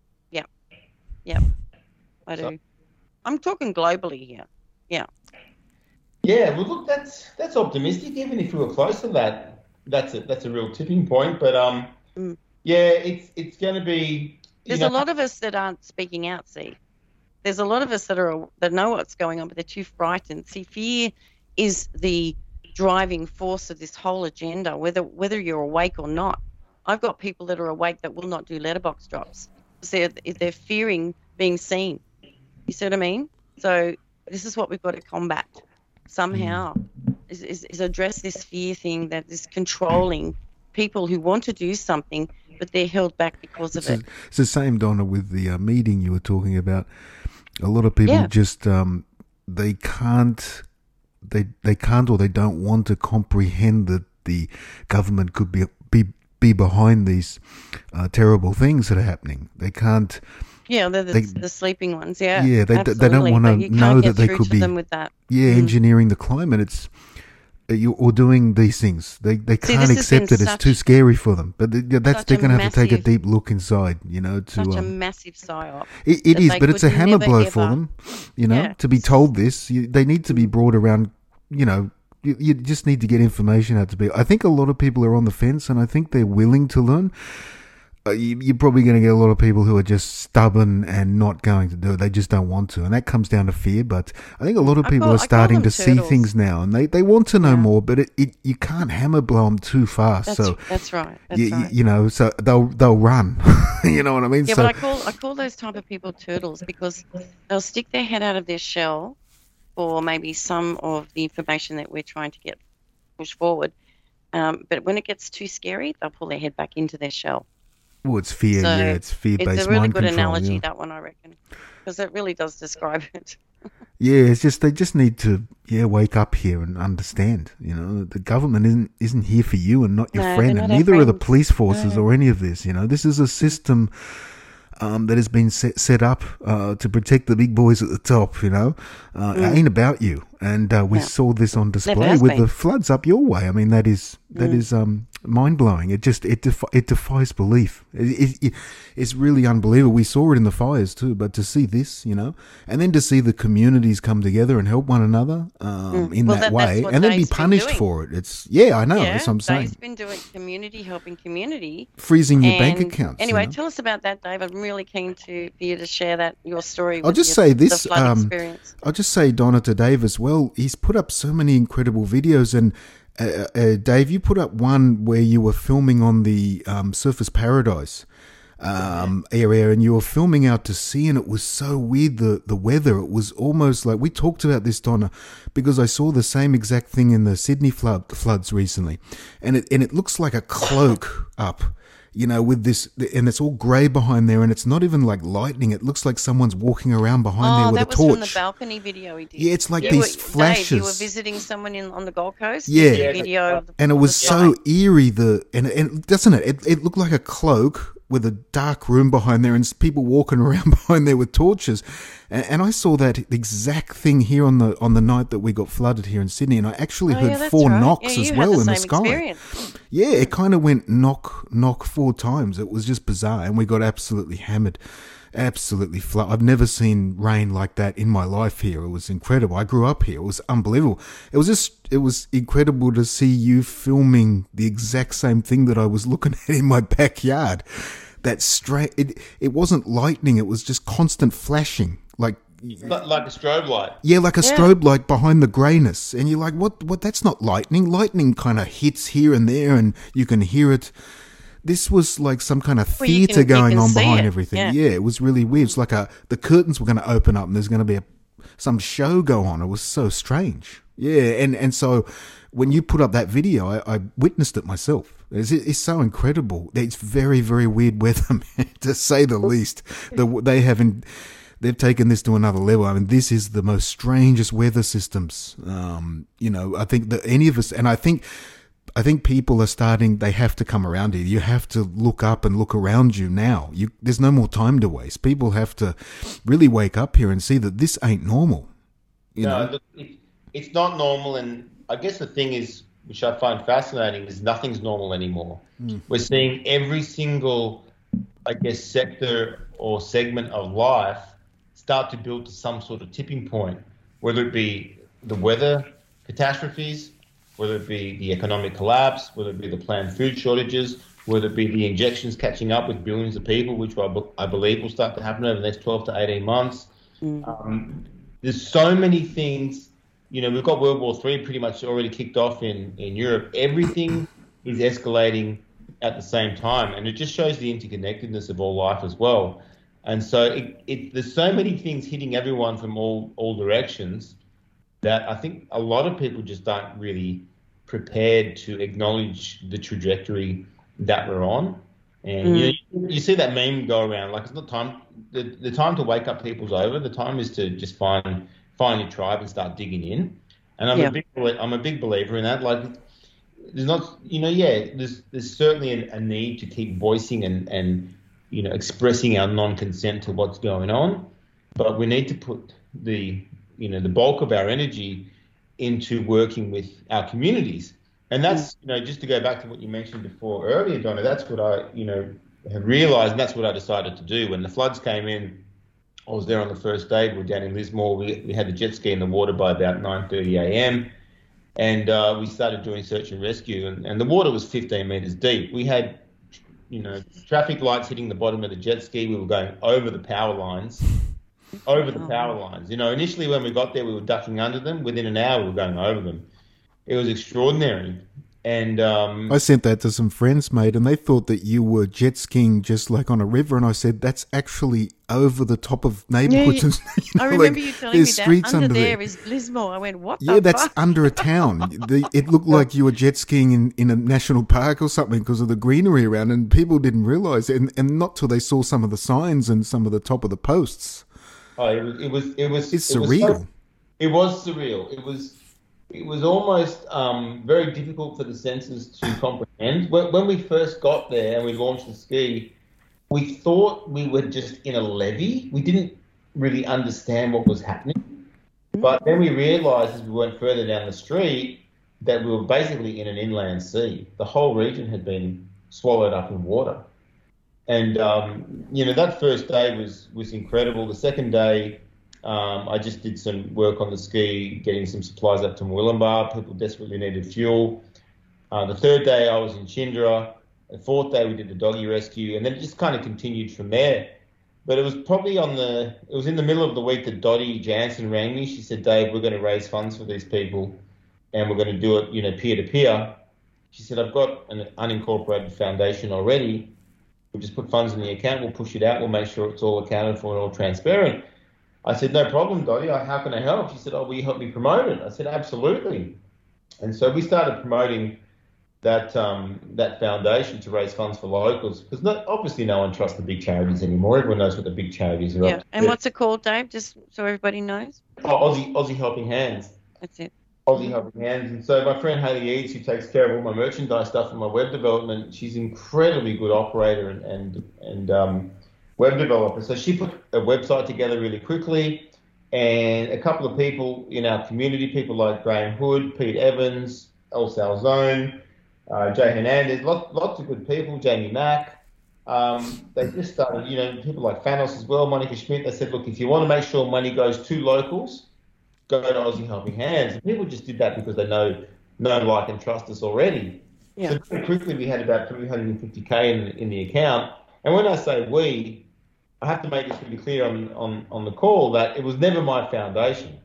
Yep, I do. I'm talking globally here. Yeah, well, look, that's that's optimistic. Even if we were close to that, that's a that's a real tipping point. But um, Mm. yeah, it's it's going to be. You There's know, a lot of us that aren't speaking out, see. There's a lot of us that are that know what's going on, but they're too frightened. See, fear is the driving force of this whole agenda, whether whether you're awake or not. I've got people that are awake that will not do letterbox drops. They're, they're fearing being seen. You see what I mean? So this is what we've got to combat somehow, is, is, is address this fear thing that is controlling people who want to do something, but they're held back because of It's, it. the- it's the same, Donna, with the uh, meeting you were talking about. A lot of people Yeah. just um, they can't, they they can't or they don't want to comprehend that the government could be be be behind these uh, terrible things that are happening. They can't. Yeah, they're the, They- the sleeping ones. Yeah, Yeah, they- they don't absolutely. wanna But you know can't that get they through could to be- them with that. Yeah, Mm. engineering the climate. It's uh, you or doing these things. They they See, can't this has accept been it. It's such- too scary for them. But th- yeah, that's such they're a going to have to take a massive- deep look inside. You know, to Such a um, massive psyop. It, it that is, they but it's a could hammer never, blow for ever- them. You know, Yeah. to be told this, you, they need to be brought around. You know, you, you just need to get information out to be. I think a lot of people are on the fence, and I think they're willing to learn. Uh, you, you're probably going to get a lot of people who are just stubborn and not going to do it. They just don't want to, and that comes down to fear. But I think a lot of I people call- are I call starting them to see turtles. things now, and they, they want to know Yeah. more. But it, it you can't hammer blow them too fast. That's, so that's right. That's you, right. you know, so they'll they'll run. You know what I mean? Yeah, so but I call I call those type of people turtles because they'll stick their head out of their shell for maybe some of the information that we're trying to get pushed forward. Um, but when it gets too scary, they'll pull their head back into their shell. well, it's fear. So yeah, it's fear based It's a really mind good control. analogy, yeah. that one, I reckon, because it really does describe it. Yeah, it's just they just need to yeah wake up here and understand. You know, the government isn't isn't here for you and not your No, friend, they're and not our neither are the friends. police forces No. or any of this. You know, this is a system um, that has been set, set up uh, to protect the big boys at the top. You know, uh, it ain't about you. And uh, we No. saw this on display has with been. the floods up your way. I mean, that is that Mm. is um, mind blowing. It just it defi- it defies belief. It, it, it, it's really unbelievable. We saw it in the fires too, but to see this, you know, and then to see the communities come together and help one another um, Mm. in Well, that, that- that's way, what and then be Dave's been punished doing. for it. It's yeah, I know. yeah, That's what I'm saying. Dave's been doing community, helping community. Freezing your bank And accounts. you Anyway, know? tell us about that, Dave. I'm really keen to for you to share that your story. I'll with just your, say this, the flood um, experience. I'll just say, Donna, to Dave as well. He's put up so many incredible videos, and uh, uh, Dave, you put up one where you were filming on the um, Surface Paradise. um, area, and you were filming out to sea, and it was so weird. The the weather, it was almost like we talked about this, Donna, because I saw the same exact thing in the Sydney flood floods recently, and it and it looks like a cloak up. You know, with this, and it's all grey behind there, and it's not even like lightning. It looks like someone's walking around behind oh, there with a that torch. was from the balcony video he did. Yeah, it's like Yeah. these You were- flashes. Dave, you were visiting someone in on the Gold Coast. Yeah. You did a Yeah. video of the, And it of was the so sky. eerie, the and, and doesn't it? it? It looked like a cloak with a dark room behind there, and s- people walking around behind there with torches. And, and I saw that exact thing here on the on the night that we got flooded here in Sydney, and I actually Oh, heard yeah, that's four right. knocks Yeah, as you had well the in the same sky. experience. Yeah, it kind of went knock knock four times. It was just bizarre, and we got absolutely hammered. Absolutely flood. I've never seen rain like that in my life here. It was incredible. I grew up here. It was unbelievable. It was just, it was incredible to see you filming the exact same thing that I was looking at in my backyard. That straight, it, it wasn't lightning. It was just constant flashing. Like, Like like a strobe light. yeah, like a Yeah. strobe light behind the greyness. And you're like, what, what, that's not lightning. Lightning kind of hits here and there and you can hear it. This was like some kind of Well, you theatre can- you going can on see behind it, everything. yeah. Yeah. It was really weird. It's like a the curtains were going to open up and there's going to be a some show go on. It was so strange. Yeah, and and so when you put up that video, I, I witnessed it myself. It's, it's so incredible. It's very very weird weather, man, to say the least. The, they haven't. They've taken this to another level. I mean, this is the most strangest weather systems. Um, you know, I think that any of us, and I think. I think people are starting, they have to come around here. You have to look up and look around you now. You, there's no more time to waste. People have to really wake up here and see that this ain't normal. You no, know? look, it, it's not normal, and I guess the thing is, which I find fascinating, is nothing's normal anymore. Mm. We're seeing every single, I guess, sector or segment of life start to build to some sort of tipping point, whether it be the weather catastrophes, whether it be the economic collapse, whether it be the planned food shortages, whether it be the injections catching up with billions of people, which I, be- I believe will start to happen over the next twelve to eighteen months. Um, there's so many things. You know, we've got World War Three pretty much already kicked off in, in Europe. Everything is escalating at the same time, and it just shows the interconnectedness of all life as well. And so it, it, there's so many things hitting everyone from all, all directions that I think a lot of people just aren't really prepared to acknowledge the trajectory that we're on. And Mm. you know, you see that meme go around, like it's not time, the, the time to wake up people's over. The time is to just find find your tribe and start digging in. And I'm Yeah. a big belie- I'm a big believer in that. Like there's not, you know, yeah, there's there's certainly a, a need to keep voicing and and you know expressing our non-consent to what's going on, but we need to put the you know the bulk of our energy into working with our communities. And that's, you know, just to go back to what you mentioned before earlier, Donna, that's what I, you know, have realised, and that's what I decided to do. When the floods came in, I was there on the first day. We were down in Lismore. We, we had the jet ski in the water by about nine thirty a.m. And uh, we started doing search and rescue. And, and the water was fifteen metres deep. We had, you know, traffic lights hitting the bottom of the jet ski. We were going over the power lines. Over the power lines. You know, initially when we got there, we were ducking under them. Within an hour, we were going over them. It was extraordinary. And um, I sent that to some friends, mate, and they thought that you were jet skiing just like on a river. And I said, that's actually over the top of neighbourhoods. Yeah, and, you know, I remember like, you telling me there's that streets under, under there is Lismore. I went, what Yeah, the that's fuck? under a town. The, it looked like you were jet skiing in, in a national park or something because of the greenery around, and people didn't realise it. And, and not till they saw some of the signs and some of the top of the posts. oh, it was, it was, it was, It's it was surreal. so- it was surreal. It was, it was almost um, very difficult for the senses to comprehend. When, when we first got there and we launched the ski, we thought we were just in a levee. We didn't really understand what was happening. But then we realised as we went further down the street that we were basically in an inland sea. The whole region had been swallowed up in water. And, um, you know, that first day was, was incredible. The second day, um, I just did some work on the ski, getting some supplies up to Murwillumbah. People desperately needed fuel. Uh, the third day, I was in Chindra. The fourth day, we did the doggy rescue. And then it just kind of continued from there. But it was probably on the, it was in the middle of the week that Dottie Jansen rang me. She said, Dave, we're going to raise funds for these people and we're going to do it, you know, peer to peer. She said, I've got an unincorporated foundation already. We'll just put funds in the account. We'll push it out. We'll make sure it's all accounted for and all transparent. I said, no problem, Dottie. How can I help? She said, oh, will you help me promote it? I said, absolutely. And so we started promoting that um, that foundation to raise funds for locals, because no, obviously no one trusts the big charities anymore. Everyone knows what the big charities are. Yeah. Up to. And what's it called, Dave? Just so everybody knows. Oh, Aussie Aussie Helping Hands. That's it. Aussie Helping Hands. And so my friend Hayley Eads, who takes care of all my merchandise stuff and my web development, she's an incredibly good operator and and, and um, web developer. So she put a website together really quickly, and a couple of people in our community, people like Graham Hood, Pete Evans, El Salzone, uh, Jay Hernandez, lots, lots of good people, Jamie Mack. Um, they just started, you know, people like Fanos as well, Monica Schmidt. They said, look, if you want to make sure money goes to locals, go to Aussie Helping Hands. And people just did that because they know, know, like, and trust us already. Yeah. So very quickly we had about three hundred fifty K in, in the account. And when I say we, I have to make this really clear on, on, on the call that it was never my foundation.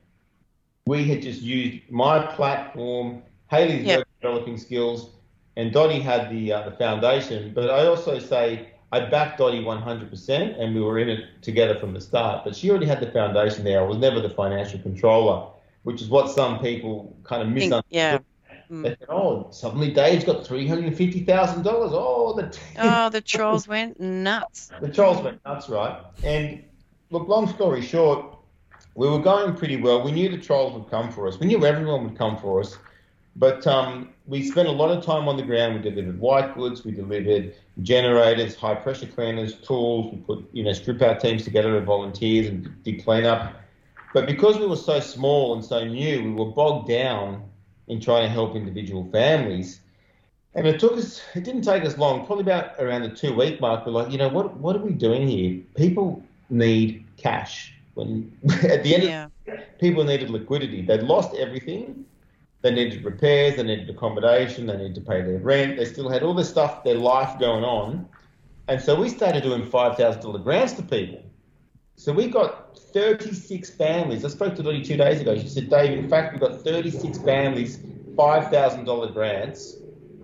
We had just used my platform, Hayley's Yeah. web developing skills, and Dottie had the uh, the foundation. But I also say I backed Dottie one hundred percent, and we were in it together from the start. But she already had the foundation there. I was never the financial controller, which is what some people kind of Think- misunderstood. yeah. They said, oh, suddenly Dave's got three hundred fifty thousand dollars. Oh, the Oh, the trolls went nuts. the trolls went nuts, right? And look, long story short, we were going pretty well. We knew the trolls would come for us. We knew everyone would come for us. But um, we spent a lot of time on the ground. We delivered white goods. We delivered generators, high pressure cleaners, tools. We put, you know, strip out teams together of volunteers and did cleanup. But because we were so small and so new, we were bogged down in trying to help individual families. And it took us, it didn't take us long, probably about around the two week mark. We're like, you know, what what are we doing here? People need cash. When at the end Yeah. of it, people needed liquidity. They'd lost everything. They needed repairs, they needed accommodation, they needed to pay their rent. They still had all this stuff, their life going on. And so we started doing five thousand dollars grants to people. So we got thirty-six families. I spoke to Dottie two days ago. She said, Dave, in fact, we got thirty-six families, five thousand dollars grants,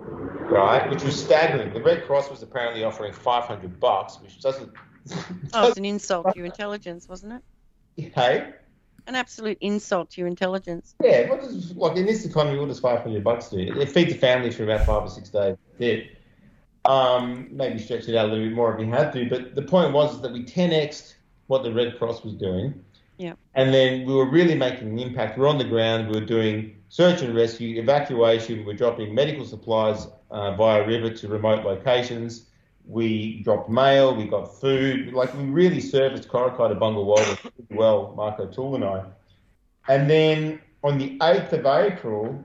right, which was staggering. The Red Cross was apparently offering five hundred bucks, which doesn't... Oh, it's an insult to your intelligence, wasn't it? Hey? An absolute insult to your intelligence. Yeah, what does, like in this economy, what does five hundred bucks do? It feeds the family for about five or six days. Yeah. Um, maybe stretch it out a little bit more if you had to. But the point was is that we ten X'd what the Red Cross was doing. Yeah. And then we were really making an impact. We were on the ground. We were doing search and rescue, evacuation. We were dropping medical supplies uh, via river to remote locations. We dropped mail. We got food. Like, we really serviced Corokai to Bungalwala well, Marco Toole and I. And then on the eighth of April,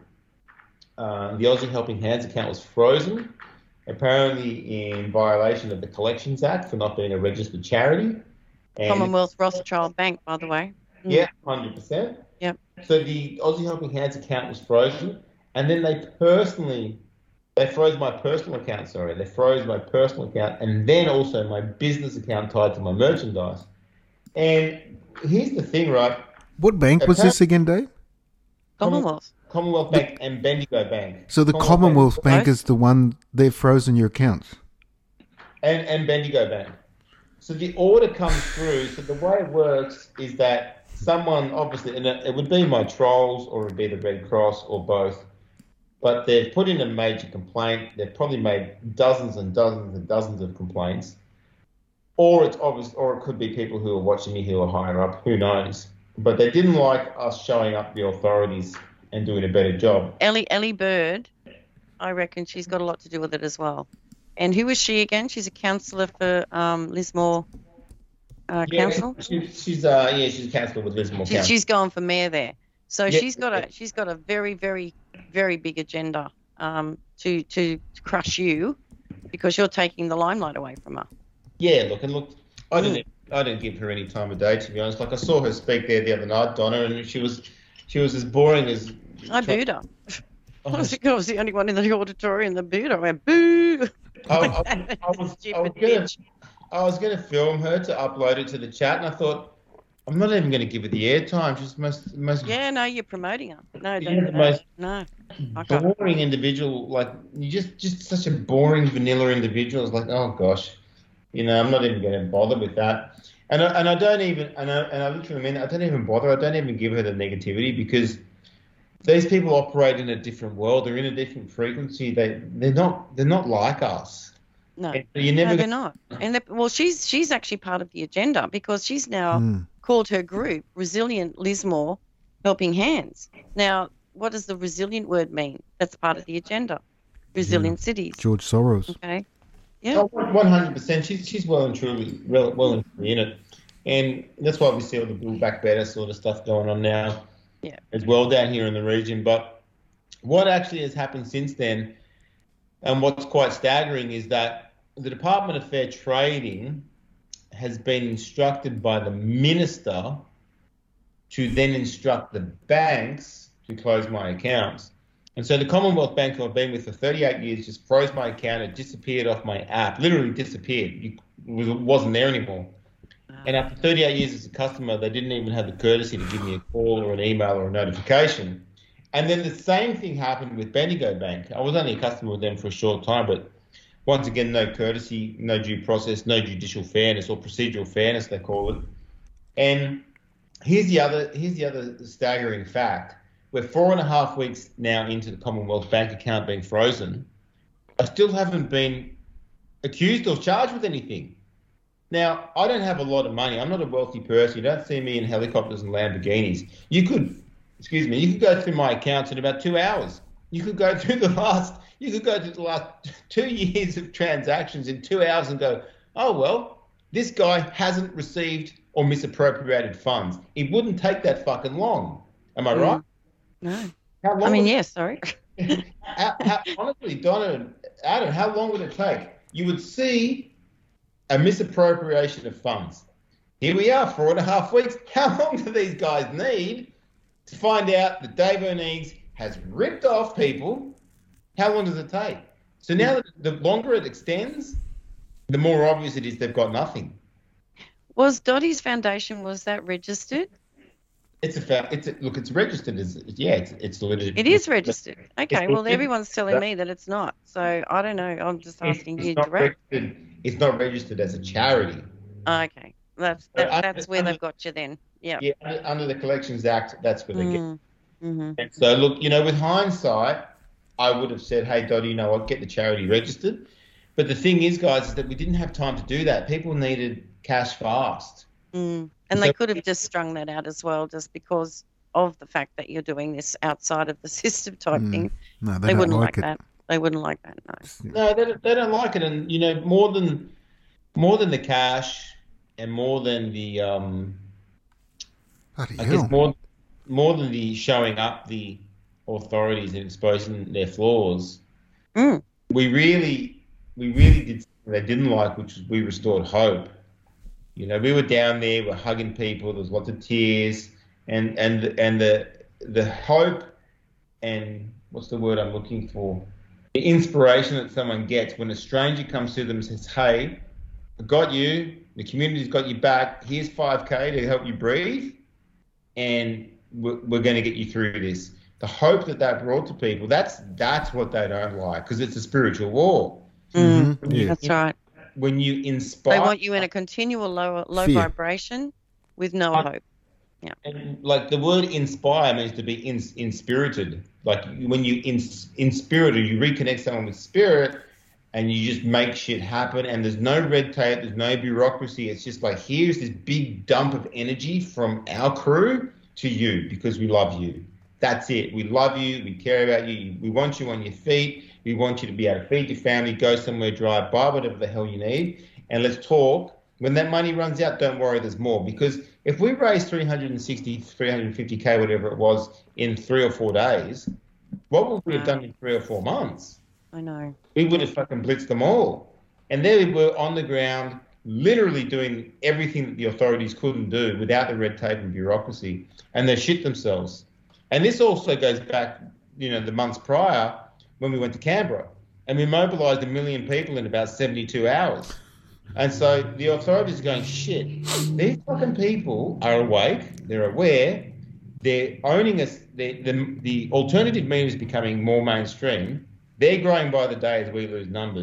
uh, the Aussie Helping Hands account was frozen, apparently in violation of the Collections Act for not being a registered charity. And Commonwealth Rothschild Bank, by the way. Mm. yeah, one hundred percent. Yep. So the Aussie Helping Hands account was frozen, and then they personally, they froze my personal account, sorry. They froze my personal account and then also my business account tied to my merchandise. And here's the thing, right? What bank was this again, Dave? Commonwealth. Commonwealth Bank and Bendigo Bank. So the Commonwealth Bank is the one they've frozen your accounts. And, and Bendigo Bank. So the order comes through. So the way it works is that someone, obviously, and it would be my trolls or it would be the Red Cross or both, but they've put in a major complaint. They've probably made dozens and dozens and dozens of complaints. Or it's obvious, or it could be people who are watching me who are higher up. Who knows? But they didn't like us showing up the authorities and doing a better job. Ellie Ellie Bird, I reckon she's got a lot to do with it as well. And who is she again? She's a counsellor for um, Lismore uh, Yeah, Council. she, she's uh yeah she's a counsellor with Lismore She, Council. she's going for mayor there. So Yeah. she's got a she's got a very very very big agenda um, to to crush you because you're taking the limelight away from her. Yeah, look and look. I didn't I didn't give her any time of day, to be honest. Like, I saw her speak there the other night, Donna, and she was she was as boring as. I booed her. Oh, I was, I was the only one in the auditorium that booed her. I went, boo! I, I, I was, I was Stupid gonna, bitch. I was gonna film her to upload it to the chat, and I thought, I'm not even gonna give her the airtime. She's the most most Yeah, no, you're promoting her. No, Yeah, don't. the No, most- no. I can't. boring individual. Like, you just just such a boring vanilla individual. It's like, oh gosh. You know, I'm not even going to bother with that. And I, and I don't even, and I, and I literally mean, I don't even bother. I don't even give her the negativity because these people operate in a different world. They're in a different frequency. They, they're not, they're not like us. No, And you're never no, they're gonna- not. And they, well, she's she's actually part of the agenda because she's now Mm. called her group Resilient Lismore Helping Hands. Now, what does the resilient word mean? That's part of the agenda. Resilient cities. George Soros. Okay. Yeah. Oh, one hundred percent. She's she's well and truly well, well and truly in it, and that's why we see all the Build Back Better sort of stuff going on now, Yeah. as well down here in the region. But what actually has happened since then, and what's quite staggering, is that the Department of Fair Trading has been instructed by the minister to then instruct the banks to close my accounts. And so the Commonwealth Bank I've been with for thirty-eight years just froze my account. It disappeared off my app, literally disappeared. You, it wasn't there anymore. And after thirty-eight years as a customer, they didn't even have the courtesy to give me a call or an email or a notification. And then the same thing happened with Bendigo Bank. I was only a customer with them for a short time, but once again, no courtesy, no due process, no judicial fairness or procedural fairness, they call it. And here's the other, here's the other staggering fact. We're four and a half weeks now into the Commonwealth Bank account being frozen. I still haven't been accused or charged with anything. Now, I don't have a lot of money. I'm not a wealthy person. You don't see me in helicopters and Lamborghinis. You could, excuse me, you could go through my accounts in about two hours. You could go through the last, you could go through the last two years of transactions in two hours and go, oh, well, this guy hasn't received or misappropriated funds. It wouldn't take that fucking long. Am I Mm. right? No. How long I mean, would- yes, sorry. how, how, honestly, Donna and Adam, how long would it take? You would see a misappropriation of funds. Here we are, four and a half weeks. How long do these guys need to find out that Dave O'Neill's has ripped off people? How long does it take? So now, that the longer it extends, the more obvious it is they've got nothing. Was Dottie's foundation, was that registered? It's a fact. It's a, look. It's registered as yeah. It's it's legit. It is registered. Okay, well, legit- everyone's telling that- me that it's not. So I don't know. I'm just It's, asking it's you not direct. registered. It's not registered as a charity. Okay. That's But that, under- that's where they've under- got you then. Yeah. Yeah, under, under the Collections Act, that's where they get. Mm. Mm-hmm. And so, look, you know, with hindsight, I would have said, hey, Dottie, you know what, get the charity registered. But the thing is, guys, is that we didn't have time to do that. People needed cash fast. Mm. And So- they could have just strung that out as well, just because of the fact that you're doing this outside of the system type Mm. thing. No, they, They don't wouldn't like, like it. that. They wouldn't like that. No. It's- No, they don't, they don't like it. And, you know, more than more than the cash and more than the, um, Bloody I hell. guess, more, more than the showing up the authorities and exposing their flaws, Mm. we really, we really did something they didn't like, which was we restored hope. You know, we were down there, we're hugging people, there was lots of tears, and and and the the hope and what's the word I'm looking for? The inspiration that someone gets when a stranger comes to them and says, "Hey, I got you. The community's got you back. Here's five K to help you breathe, and we're, we're going to get you through this." The hope that that brought to people, that's that's what they don't like, because it's a spiritual war. Mm. Mhm, yeah. That's right. When you inspire, They want you in a continual low low Fear. vibration with no I- hope. and like the word inspire means to be in, inspirited. Like when you in, inspirit or you reconnect someone with spirit, and you just make shit happen, and there's no red tape, there's no bureaucracy. It's just like, here's this big dump of energy from our crew to you because we love you. That's it. We love you. We care about you. We want you on your feet. We want you to be able to feed your family, go somewhere dry, buy whatever the hell you need, and let's talk. When that money runs out, don't worry, there's more. Because if we raise three hundred sixty, three hundred fifty K, whatever it was, in three or four days, what would we have done in three or four months? I know. We would have fucking blitzed them all. And there we were on the ground, literally doing everything that the authorities couldn't do without the red tape and bureaucracy. And they shit themselves. And this also goes back, you know, the months prior when we went to Canberra. And we mobilised a million people in about seventy-two hours. And so the authorities are going, shit, these fucking people are awake, they're aware, they're owning us, the, the, the alternative media is becoming more mainstream, they're growing by the day as we lose numbers,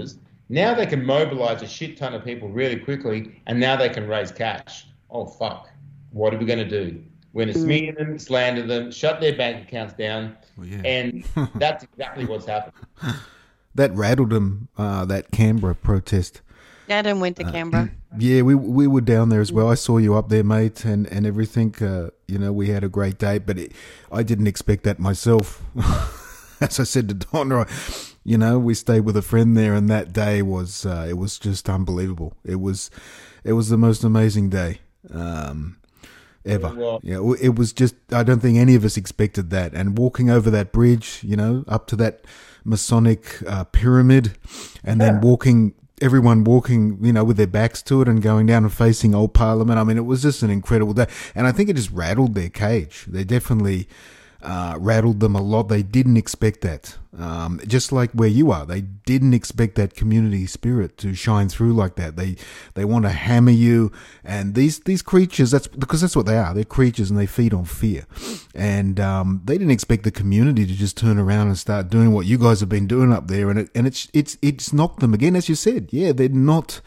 Now they can mobilize a shit ton of people really quickly, and now they can raise cash. Oh, fuck. What are we going to do? We're going to smear them, slander them, shut their bank accounts down, Well, yeah. and that's exactly what's happened. That rattled them, uh, that Canberra protest. Adam went to Canberra. Yeah, we we were down there as well. I saw you up there, mate, and, and everything. Uh, you know, we had a great day, but it, I didn't expect that myself. As I said to Donna, you know, we stayed with a friend there, and that day was uh, it was just unbelievable. It was it was the most amazing day um, ever. Well, Yeah, it was just, I don't think any of us expected that. And walking over that bridge, you know, up to that Masonic uh, pyramid, and Yeah. then walking. Everyone walking, you know, with their backs to it and going down and facing Old Parliament. I mean, it was just an incredible day. And I think it just rattled their cage. They definitely uh, rattled them a lot. They didn't expect that. Um, just like where you are, they didn't expect that community spirit to shine through like that. They they want to hammer you. And these, these creatures, that's because that's what they are. They're creatures and they feed on fear. And um, they didn't expect the community to just turn around and start doing what you guys have been doing up there. And it, and it's it's it's knocked them again, as you said. Yeah, they're not.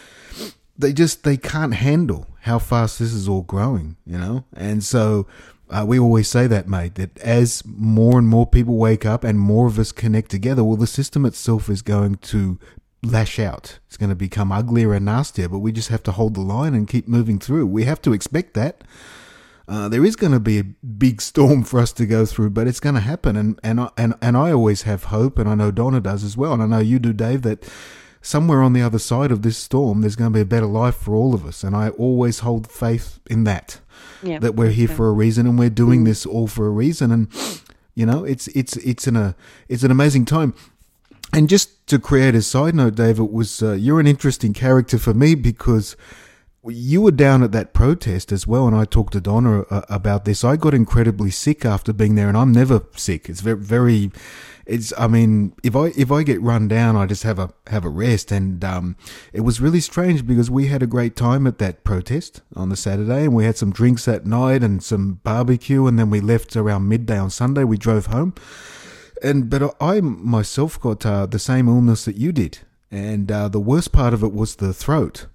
They just they can't handle how fast this is all growing, you know. And so uh, we always say that, mate. That as more and more people wake up and more of us connect together, well, the system itself is going to lash out. It's going to become uglier and nastier. But we just have to hold the line and keep moving through. We have to expect that. Uh, there is going to be a big storm for us to go through, but it's going to happen. And and I, and and I always have hope, and I know Donna does as well, and I know you do, Dave, that somewhere on the other side of this storm, there's going to be a better life for all of us. And I always hold faith in that, Yeah. that we're here Okay. for a reason, and we're doing this all for a reason. And you know, it's it's it's an a it's an amazing time. And just to create a side note, Dave, it was uh, you're an interesting character for me because you were down at that protest as well, and I talked to Donna uh, about this. I got incredibly sick after being there, and I'm never sick. It's very, very, it's. I mean, if I if I get run down, I just have a have a rest. And um, it was really strange because we had a great time at that protest on the Saturday, and we had some drinks that night and some barbecue, and then we left around midday on Sunday. We drove home, and but I myself got uh, the same illness that you did, and uh, the worst part of it was the throat.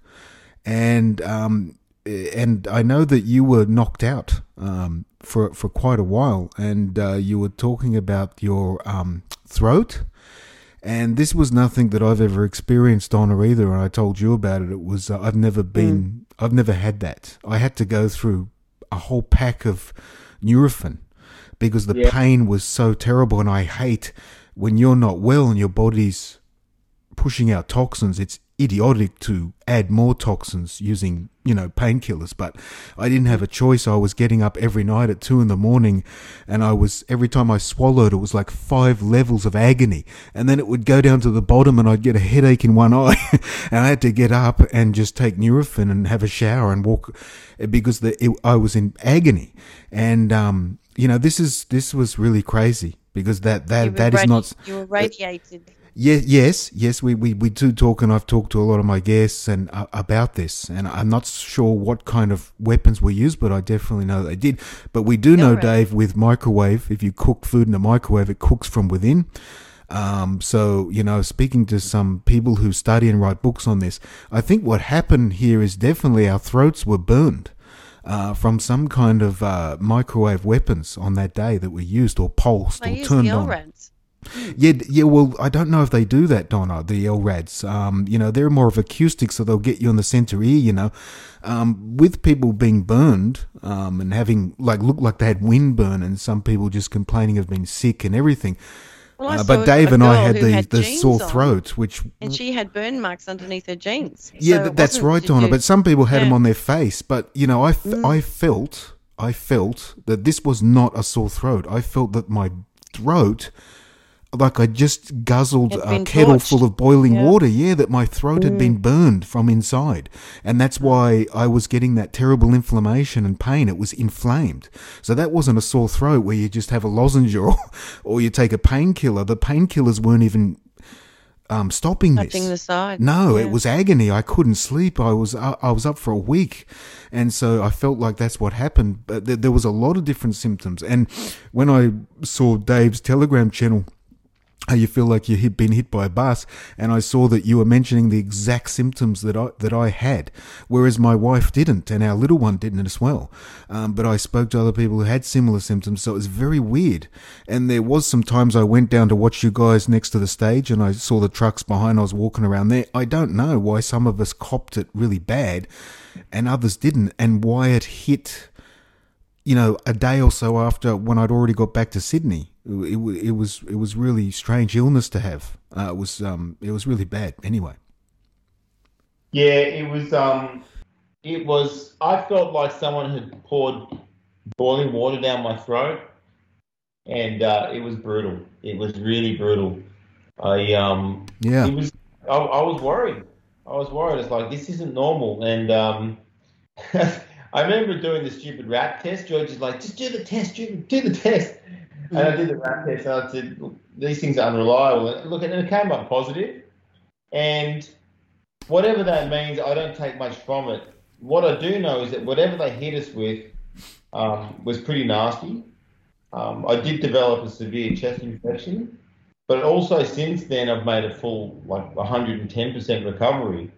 And um, and I know that you were knocked out um, for for quite a while, and uh, you were talking about your um, throat. And this was nothing that I've ever experienced on or either. And I told you about it. It was uh, I've never been mm. I've never had that. I had to go through a whole pack of Nurofen because the yeah. pain was so terrible. And I hate when you're not well and your body's pushing out toxins. It's idiotic to add more toxins using, you know, painkillers, but I didn't have a choice. I was getting up every night at two in the morning, and I was, every time I swallowed, it was like five levels of agony, and then it would go down to the bottom and I'd get a headache in one eye, and I had to get up and just take Nurofen and have a shower and walk, because the, it, I was in agony. And, um, you know, this is, this was really crazy, because that, that, that radi- is not... You were radiated. Uh, Yeah, yes, yes, we, we, we do talk, and I've talked to a lot of my guests and uh, about this, and I'm not sure what kind of weapons were used, but I definitely know they did. But we do know, right. Dave, with microwave, if you cook food in a microwave, it cooks from within. Um, so, you know, speaking to some people who study and write books on this, I think what happened here is definitely our throats were burned uh, from some kind of uh, microwave weapons on that day that were used or pulsed they or turned on. L-rads. Yeah, yeah. Well, I don't know if they do that, Donna. The L RADs, um, you know, they're more of acoustic, so they'll get you in the center ear. You know, um, with people being burned um, and having like look like they had wind burn, and some people just complaining of being sick and everything. Well, I uh, saw but Dave a and I girl had who the had the jeans sore on, throat, which and she had burn marks underneath her jeans. yeah, So th- it that's wasn't- right, did Donna. you- But some people had Yeah. them on their face. But you know, I, f- Mm. I felt I felt that this was not a sore throat. I felt that my throat, like I just guzzled Had a been kettle torched. full of boiling Yeah. water. Yeah, that my throat had Mm. been burned from inside. And that's why I was getting that terrible inflammation and pain. It was inflamed. So that wasn't a sore throat where you just have a lozenge or, or you take a painkiller. The painkillers weren't even um, stopping this. touching the side. No, Yeah. it was agony. I couldn't sleep. I was uh, I was up for a week, and so I felt like that's what happened. But th- there was a lot of different symptoms. And when I saw Dave's Telegram channel, how you feel like you've been hit by a bus, and I saw that you were mentioning the exact symptoms that I that I had, whereas my wife didn't, and our little one didn't as well. Um, but I spoke to other people who had similar symptoms, so it was very weird. And there was some times I went down to watch you guys next to the stage, and I saw the trucks behind. I was walking around there. I don't know why some of us copped it really bad, and others didn't, and why it hit, you know, a day or so after when I'd already got back to Sydney. It, it was it was really strange illness to have. Uh, it was um it was really bad. Anyway. Yeah, it was um it was. I felt like someone had poured boiling water down my throat, and uh, it was brutal. It was really brutal. I um yeah. It was. I, I was worried. I was worried. It's like, this isn't normal, and um. I remember doing the stupid rat test. George is like, just do the test, do, do the test. And I did the rat test, and I said, look, these things are unreliable. And look, and it came up positive. And whatever that means, I don't take much from it. What I do know is that whatever they hit us with um, was pretty nasty. Um, I did develop a severe chest infection, but also since then I've made a full, like, one hundred ten percent recovery.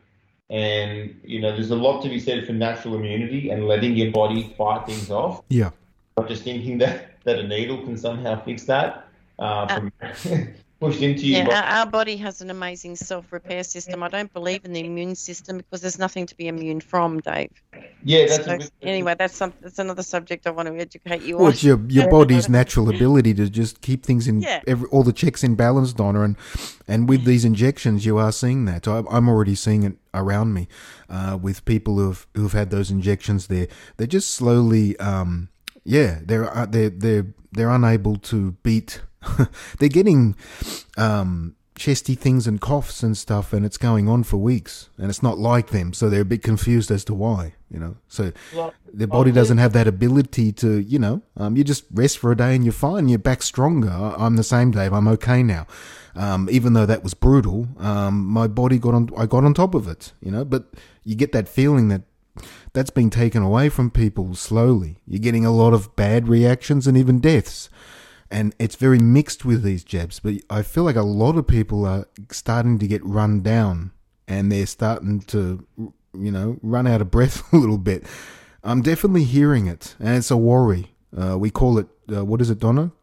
And, you know, there's a lot to be said for natural immunity and letting your body fight things off. Yeah. Not just thinking that, that a needle can somehow fix that uh, from uh, pushed into you. Yeah, our, our body has an amazing self-repair system. I don't believe in the immune system because there's nothing to be immune from, Dave. Yeah, that's so, a bit, anyway. That's some, that's another subject I want to educate you well, on. it's your your body's natural ability to just keep things in, yeah. every, all the checks in balance, Donna, and and with these injections, you are seeing that. I, I'm already seeing it around me uh, with people who've who've had those injections. There, they're just slowly, um, yeah, they're uh, they're they're they're unable to beat. They're getting um, chesty things and coughs and stuff, and it's going on for weeks, and it's not like them, so they're a bit confused as to why, you know. So well, their body doesn't have that ability to, you know, um, you just rest for a day and you're fine, you're back stronger. I, I'm the same, Dave. I'm okay now. Um, even though that was brutal, um, my body got on, I got on top of it, you know, but you get that feeling that that's being taken away from people slowly. You're getting a lot of bad reactions and even deaths. And it's very mixed with these jabs, but I feel like a lot of people are starting to get run down, and they're starting to, you know, run out of breath a little bit. I'm definitely hearing it, and it's a worry. Uh, we call it, uh, what is it, Donna?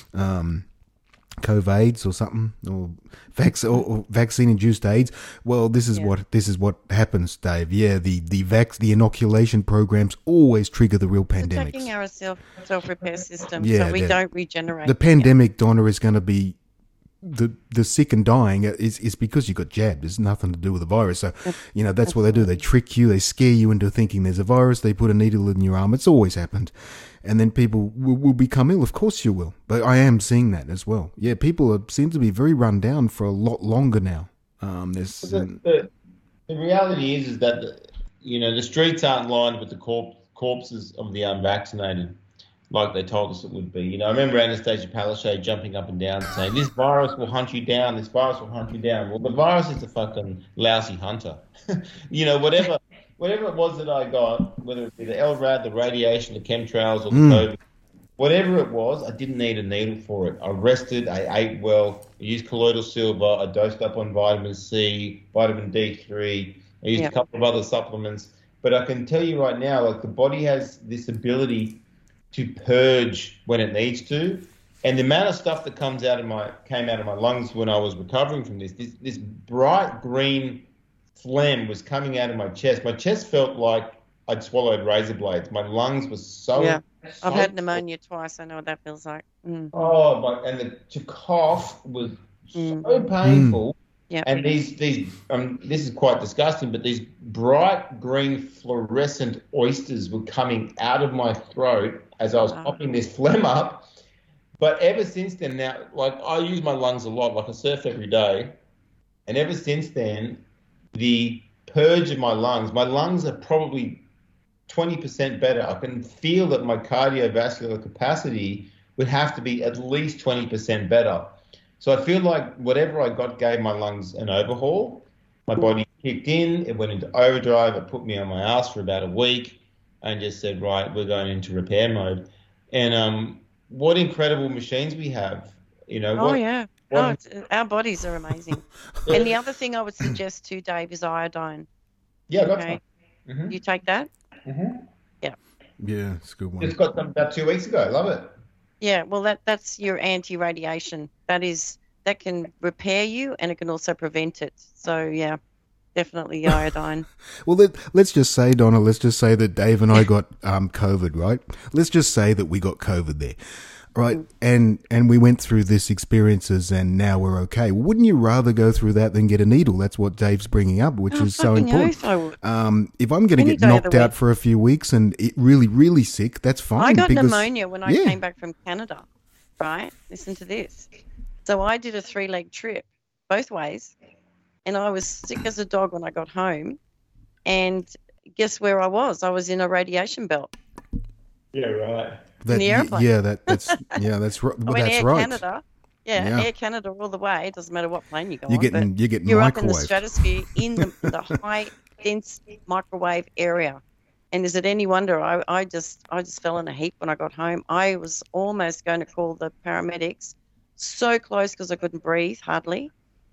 Um, COVID or something, or, vac- or, or vaccine-induced AIDS. Well, this is yeah. what this is what happens, Dave. Yeah, the the vac- the inoculation programs always trigger the real pandemics. Attacking our self self repair system, yeah, so we the, don't regenerate. The pandemic, yeah. Donna, is going to be the the sick and dying is is because you got jabbed. It's nothing to do with the virus. So, you know, that's what they do. They trick you. They scare you into thinking there's a virus. They put a needle in your arm. It's always happened. And then people will, will become ill. Of course you will. But I am seeing that as well. Yeah, people are, seem to be very run down for a lot longer now. Um, there's, the, the, the reality is, is that, the, you know, the streets aren't lined with the corp- corpses of the unvaccinated like they told us it would be. You know, I remember Anastasia Palaszczuk jumping up and down saying, this virus will hunt you down, this virus will hunt you down. Well, the virus is a fucking lousy hunter. You know, whatever... Whatever it was that I got, whether it be the L RAD, the radiation, the chemtrails, or the mm. COVID, whatever it was, I didn't need a needle for it. I rested, I ate well, I used colloidal silver, I dosed up on vitamin C, vitamin D three, I used yeah. a couple of other supplements. But I can tell you right now, like, the body has this ability to purge when it needs to. And the amount of stuff that comes out of my came out of my lungs when I was recovering from this, this, this bright green phlegm was coming out of my chest. My chest felt like I'd swallowed razor blades. My lungs were so... Yeah, so I've had pneumonia twice. I know what that feels like. Mm. Oh, my, and the, to cough was mm. so painful. Mm. Yeah. And these, these um, this is quite disgusting, but these bright green fluorescent oysters were coming out of my throat as I was wow. popping this phlegm up. But ever since then, now, like, I use my lungs a lot. Like, I surf every day. And ever since then, the purge of my lungs, my lungs are probably twenty percent better. I can feel that my cardiovascular capacity would have to be at least twenty percent better. So I feel like whatever I got gave my lungs an overhaul. My body kicked in, it went into overdrive, it put me on my ass for about a week and just said, right, we're going into repair mode. And um, what incredible machines we have. You know, oh, what, yeah. Oh, it's, our bodies are amazing. Yeah. And the other thing I would suggest too, Dave, is iodine. Yeah, I got Okay. some. Mm-hmm. You take that? Mm-hmm. Yeah, it's a good one. Just got them about two weeks ago. Love it. Yeah, well, that that's your anti-radiation. That is that can repair you, and it can also prevent it. So yeah, definitely iodine. Well, let, let's just say, Donna, let's just say that Dave and I got um, COVID, right? Let's just say that we got COVID there, right? Mm. And and we went through this experiences and now we're okay. Wouldn't you rather go through that than get a needle? That's what Dave's bringing up, which Oh, is so fucking important. oath I would. Um, if I'm going to Any get day of knocked the out week. for a few weeks and it really, really sick, that's fine. I got because, pneumonia when I yeah. came back from Canada, right? Listen to this. So I did a three-leg trip both ways, and I was sick as a dog when I got home. And guess where I was? I was in a radiation belt. Yeah, right. That, the y- airplane. Yeah, that, that's yeah, that's right. I Well, went that's Air right. Canada. Yeah, Yeah. Air Canada all the way. It doesn't matter what plane you go You're on. getting but you're getting you're up in the microwaved. stratosphere in the, the high, dense microwave area. And is it any wonder I, I just I just fell in a heap when I got home. I was almost going to call the paramedics, so close because I couldn't breathe hardly.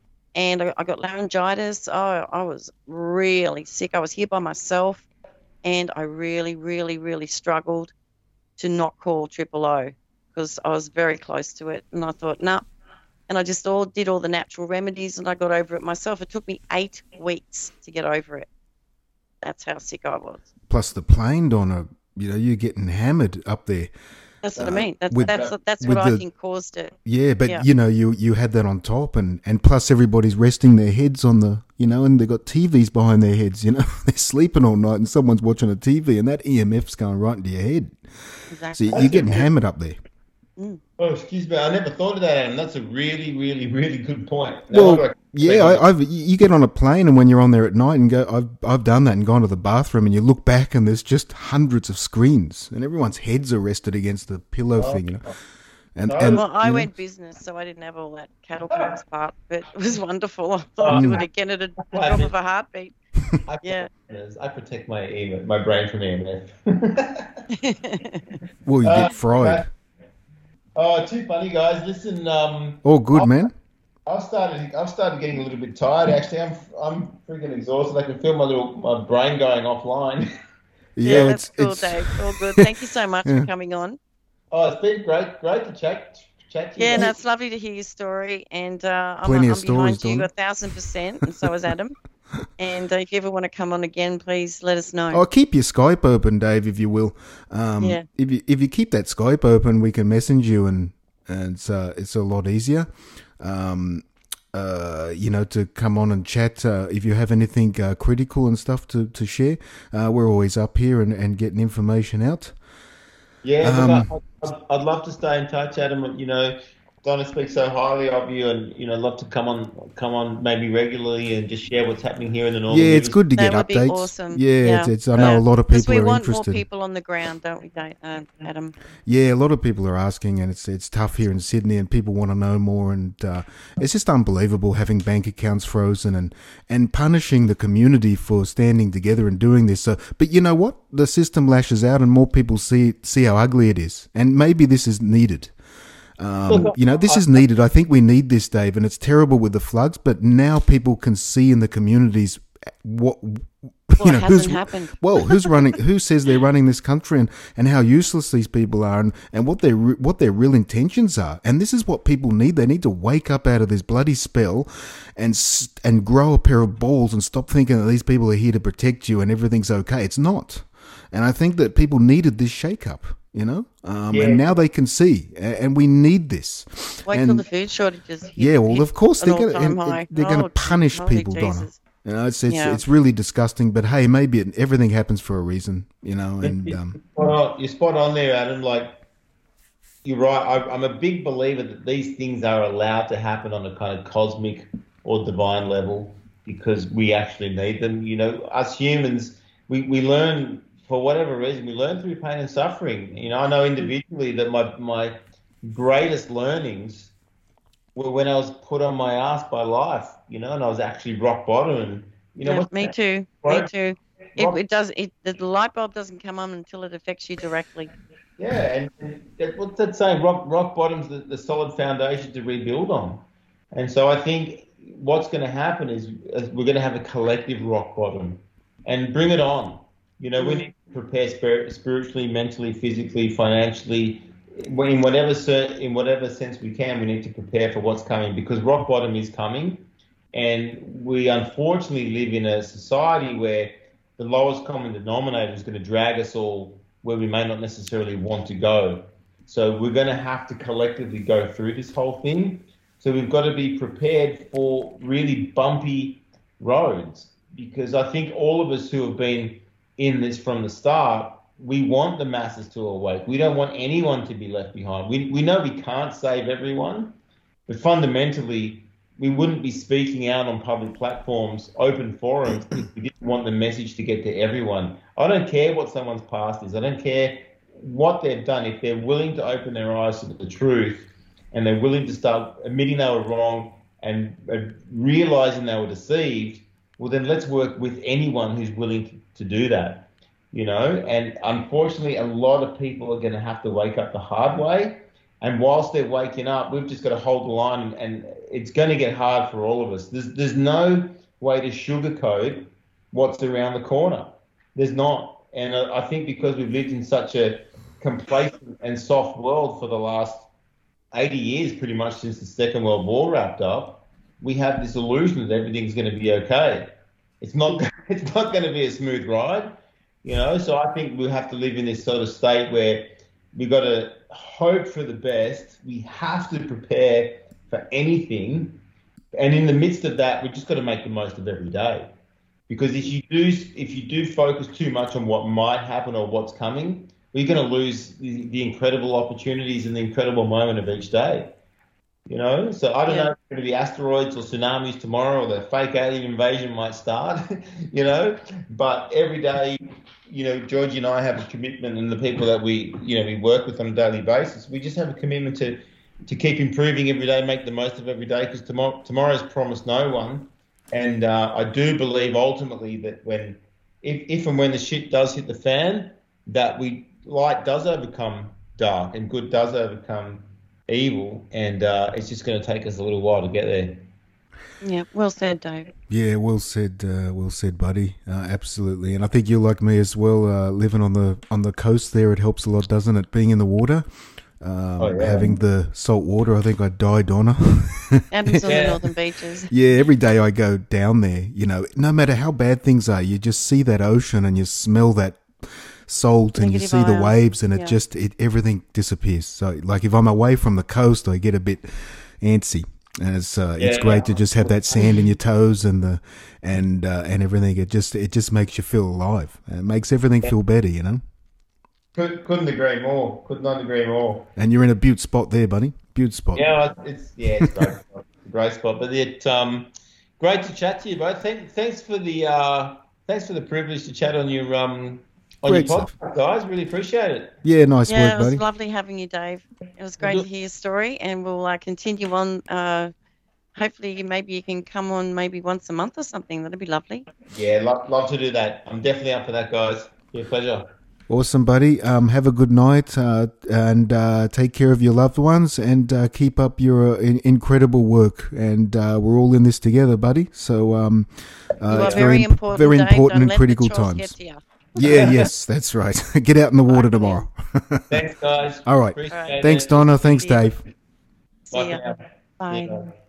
And I, I got laryngitis. Oh, I was really sick. I was here by myself, and I really, really, really struggled to not call triple O because I was very close to it. And I thought, nah. And I just all did all the natural remedies, and I got over it myself. It took me eight weeks to get over it. That's how sick I was. Plus the plane, Donna, you know, you're getting hammered up there. That's what Uh, I mean. That's with- that's that's with what I the- think caused it. Yeah, but Yeah. you know, you you had that on top, and and plus everybody's resting their heads on the, you know, and they got T Vs behind their heads. You know, they're sleeping all night, and someone's watching a T V, and that E M F's going right into your head. So Exactly. you're getting hammered up there. Oh, excuse me. I never thought of that, Adam. That's a really, really, really good point. Now, Well, what do I- yeah, I, I've you get on a plane, and when you're on there at night, and go, I've I've done that, and gone to the bathroom, and you look back, and there's just hundreds of screens, and everyone's heads are rested against the pillow thing, you know. And No, and Well, I you know, went business, so I didn't have all that cattle prod part, but it was wonderful. I thought I'd do it again at a drop of a heartbeat. I, Yeah. I protect my E M F, my brain from E M F. well, you Uh, get fried. okay. Oh, too funny, guys. Listen, um, Oh, good I'll- man. I've started. I've started getting a little bit tired. Actually, I'm. I'm freaking exhausted. I can feel my little my brain going offline. Yeah, that's it's cool, it's Dave. All good. Thank you so much Yeah. for coming on. Oh, it's been great. Great to chat. Chat to you. Yeah, guys. no, it's lovely to hear your story, and uh, I'm, Plenty I'm of stories, behind you Dawn. a thousand percent, and so is Adam. And uh, if you ever want to come on again, please let us know. Oh, keep your Skype open, Dave, if you will. Um, Yeah. If you if you keep that Skype open, we can message you, and, and it's uh, it's a lot easier. Um, uh, you know, to come on and chat. Uh, if you have anything uh, critical and stuff to to share, uh, we're always up here and, and getting information out. Yeah, Um, look, I, I'd, I'd love to stay in touch, Adam. You know, Donna speaks so highly of you, and you know, love to come on, come on, maybe regularly, and just share what's happening here in the Northern Yeah, it's Rivers. good to That get would be updates. awesome. Yeah, Yeah. It's, it's, I know Yeah. a lot of Because people we are want interested. more people on the ground, don't we, Da- uh, Adam? Yeah, a lot of people are asking, and it's it's tough here in Sydney, and people want to know more, and uh, it's just unbelievable having bank accounts frozen and and punishing the community for standing together and doing this. So, but you know what? The system lashes out, and more people see see how ugly it is, and maybe this is needed. Um, you know, this is needed. I think we need this, Dave, and it's terrible with the floods, but now people can see in the communities what. Well, You know, it who's hasn't happened. well, who's running? Who says they're running this country, and, and how useless these people are, and, and what their re- what their real intentions are. And this is what people need. They need to wake up out of this bloody spell, and s- and grow a pair of balls and stop thinking that these people are here to protect you and everything's okay. It's not. And I think that people needed this shake-up, you know, um, Yeah. and now they can see, a- and we need this. Wait and till the food shortages hit. yeah, well, hit of course an they're going all-time to high. they're going Oh, to punish holy people, Donna. Jesus. You know, it's it's Yeah. it's really disgusting. But hey, maybe it, everything happens for a reason, you know. And um, Spot on. You're spot on there, Adam. Like, you're right. I, I'm a big believer that these things are allowed to happen on a kind of cosmic or divine level because we actually need them. You know, us humans, we, we learn for whatever reason, we learn through pain and suffering. You know, I know individually that my my greatest learnings were when I was put on my ass by life. You know, and I was actually rock bottom. And you know, Yeah, what's me that? too. Right. Me too. It, Rock- it does. It the light bulb doesn't come on until it affects you directly. Yeah, and, and that, what's that saying? Rock rock bottom's the, the solid foundation to rebuild on. And so I think what's going to happen is uh, we're going to have a collective rock bottom, and bring it on. You know, we need to prepare spir- spiritually, mentally, physically, financially, in whatever cer- in whatever sense we can. We need to prepare for what's coming, because rock bottom is coming, and we unfortunately live in a society where the lowest common denominator is going to drag us all where we may not necessarily want to go. So we're going to have to collectively go through this whole thing. So we've got to be prepared for really bumpy roads, because I think all of us who have been in this from the start, we want the masses to awake. We don't want anyone to be left behind. We, we know we can't save everyone, but fundamentally, we wouldn't be speaking out on public platforms, open forums, if we didn't want the message to get to everyone. I don't care what someone's past is. I don't care what they've done. If they're willing to open their eyes to the truth, and they're willing to start admitting they were wrong and uh, realizing they were deceived, well, then let's work with anyone who's willing to, to do that, you know? And unfortunately, a lot of people are going to have to wake up the hard way. And whilst they're waking up, we've just got to hold the line, and it's going to get hard for all of us. There's, there's no way to sugarcoat what's around the corner. There's not. And I think because we've lived in such a complacent and soft world for the last eighty years, pretty much since the Second World War wrapped up, we have this illusion that everything's going to be okay. It's not. It's not going to be a smooth ride, you know. So I think we have to live in this sort of state where we've got to hope for the best. We have to prepare for anything, and in the midst of that, we've just got to make the most of every day. Because if you do, if you do focus too much on what might happen or what's coming, we're going to lose the, the incredible opportunities and the incredible moment of each day. You know, so I don't yeah. know if it's going to be asteroids or tsunamis tomorrow, or the fake alien invasion might start, you know, but every day, you know, Georgie and I have a commitment, and the people that we, you know, we work with on a daily basis, we just have a commitment to, to keep improving every day, make the most of every day, because tomorrow, tomorrow's promised no one. And uh, I do believe ultimately that when, if, if and when the shit does hit the fan, that we, light does overcome dark and good does overcome evil, and uh, it's just going to take us a little while to get there. Yeah, well said, Dave. Yeah, well said, uh, well said, buddy. Uh, absolutely, and I think you're like me as well. Uh, living on the on the coast there, it helps a lot, doesn't it? Being in the water, um, oh, yeah. having the salt water. I think I die, Donna. Happens on yeah. the northern beaches. Yeah, every day I go down there. You know, no matter how bad things are, you just see that ocean and you smell that salt, and Negative you see ions. the waves, and it yeah. just it everything disappears. So, like if I'm away from the coast, I get a bit antsy. And it's uh, yeah, it's great yeah. to just have that sand in your toes and the and uh, and everything. It just it just makes you feel alive. It makes everything yeah. feel better, you know. Could, couldn't agree more. Could not agree more. And you're in a beaut spot there, buddy. Beaut spot. Yeah, it's yeah, it's great. Great spot. But it um, great to chat to you both. Thank, thanks for the uh, thanks for the privilege to chat on your um on great your podcast, stuff. guys. Really appreciate it. Yeah, nice yeah, work, buddy. Yeah, it was lovely having you, Dave. It was great to hear your story, and we'll uh, continue on. Uh, hopefully, maybe you can come on maybe once a month or something. That'd be lovely. Yeah, love, love to do that. I'm definitely up for that, guys. Yeah, pleasure. Awesome, buddy. Um, have a good night, uh, and uh, take care of your loved ones, and uh, keep up your uh, in- incredible work. And uh, we're all in this together, buddy. So um, uh, it's very, very important, very Dave. important and critical times. Yeah, yes, that's right. Get out in the water tomorrow. Thanks, guys. All right. All right. Thanks, Donna. Thanks, Dave. See ya. Bye. Bye.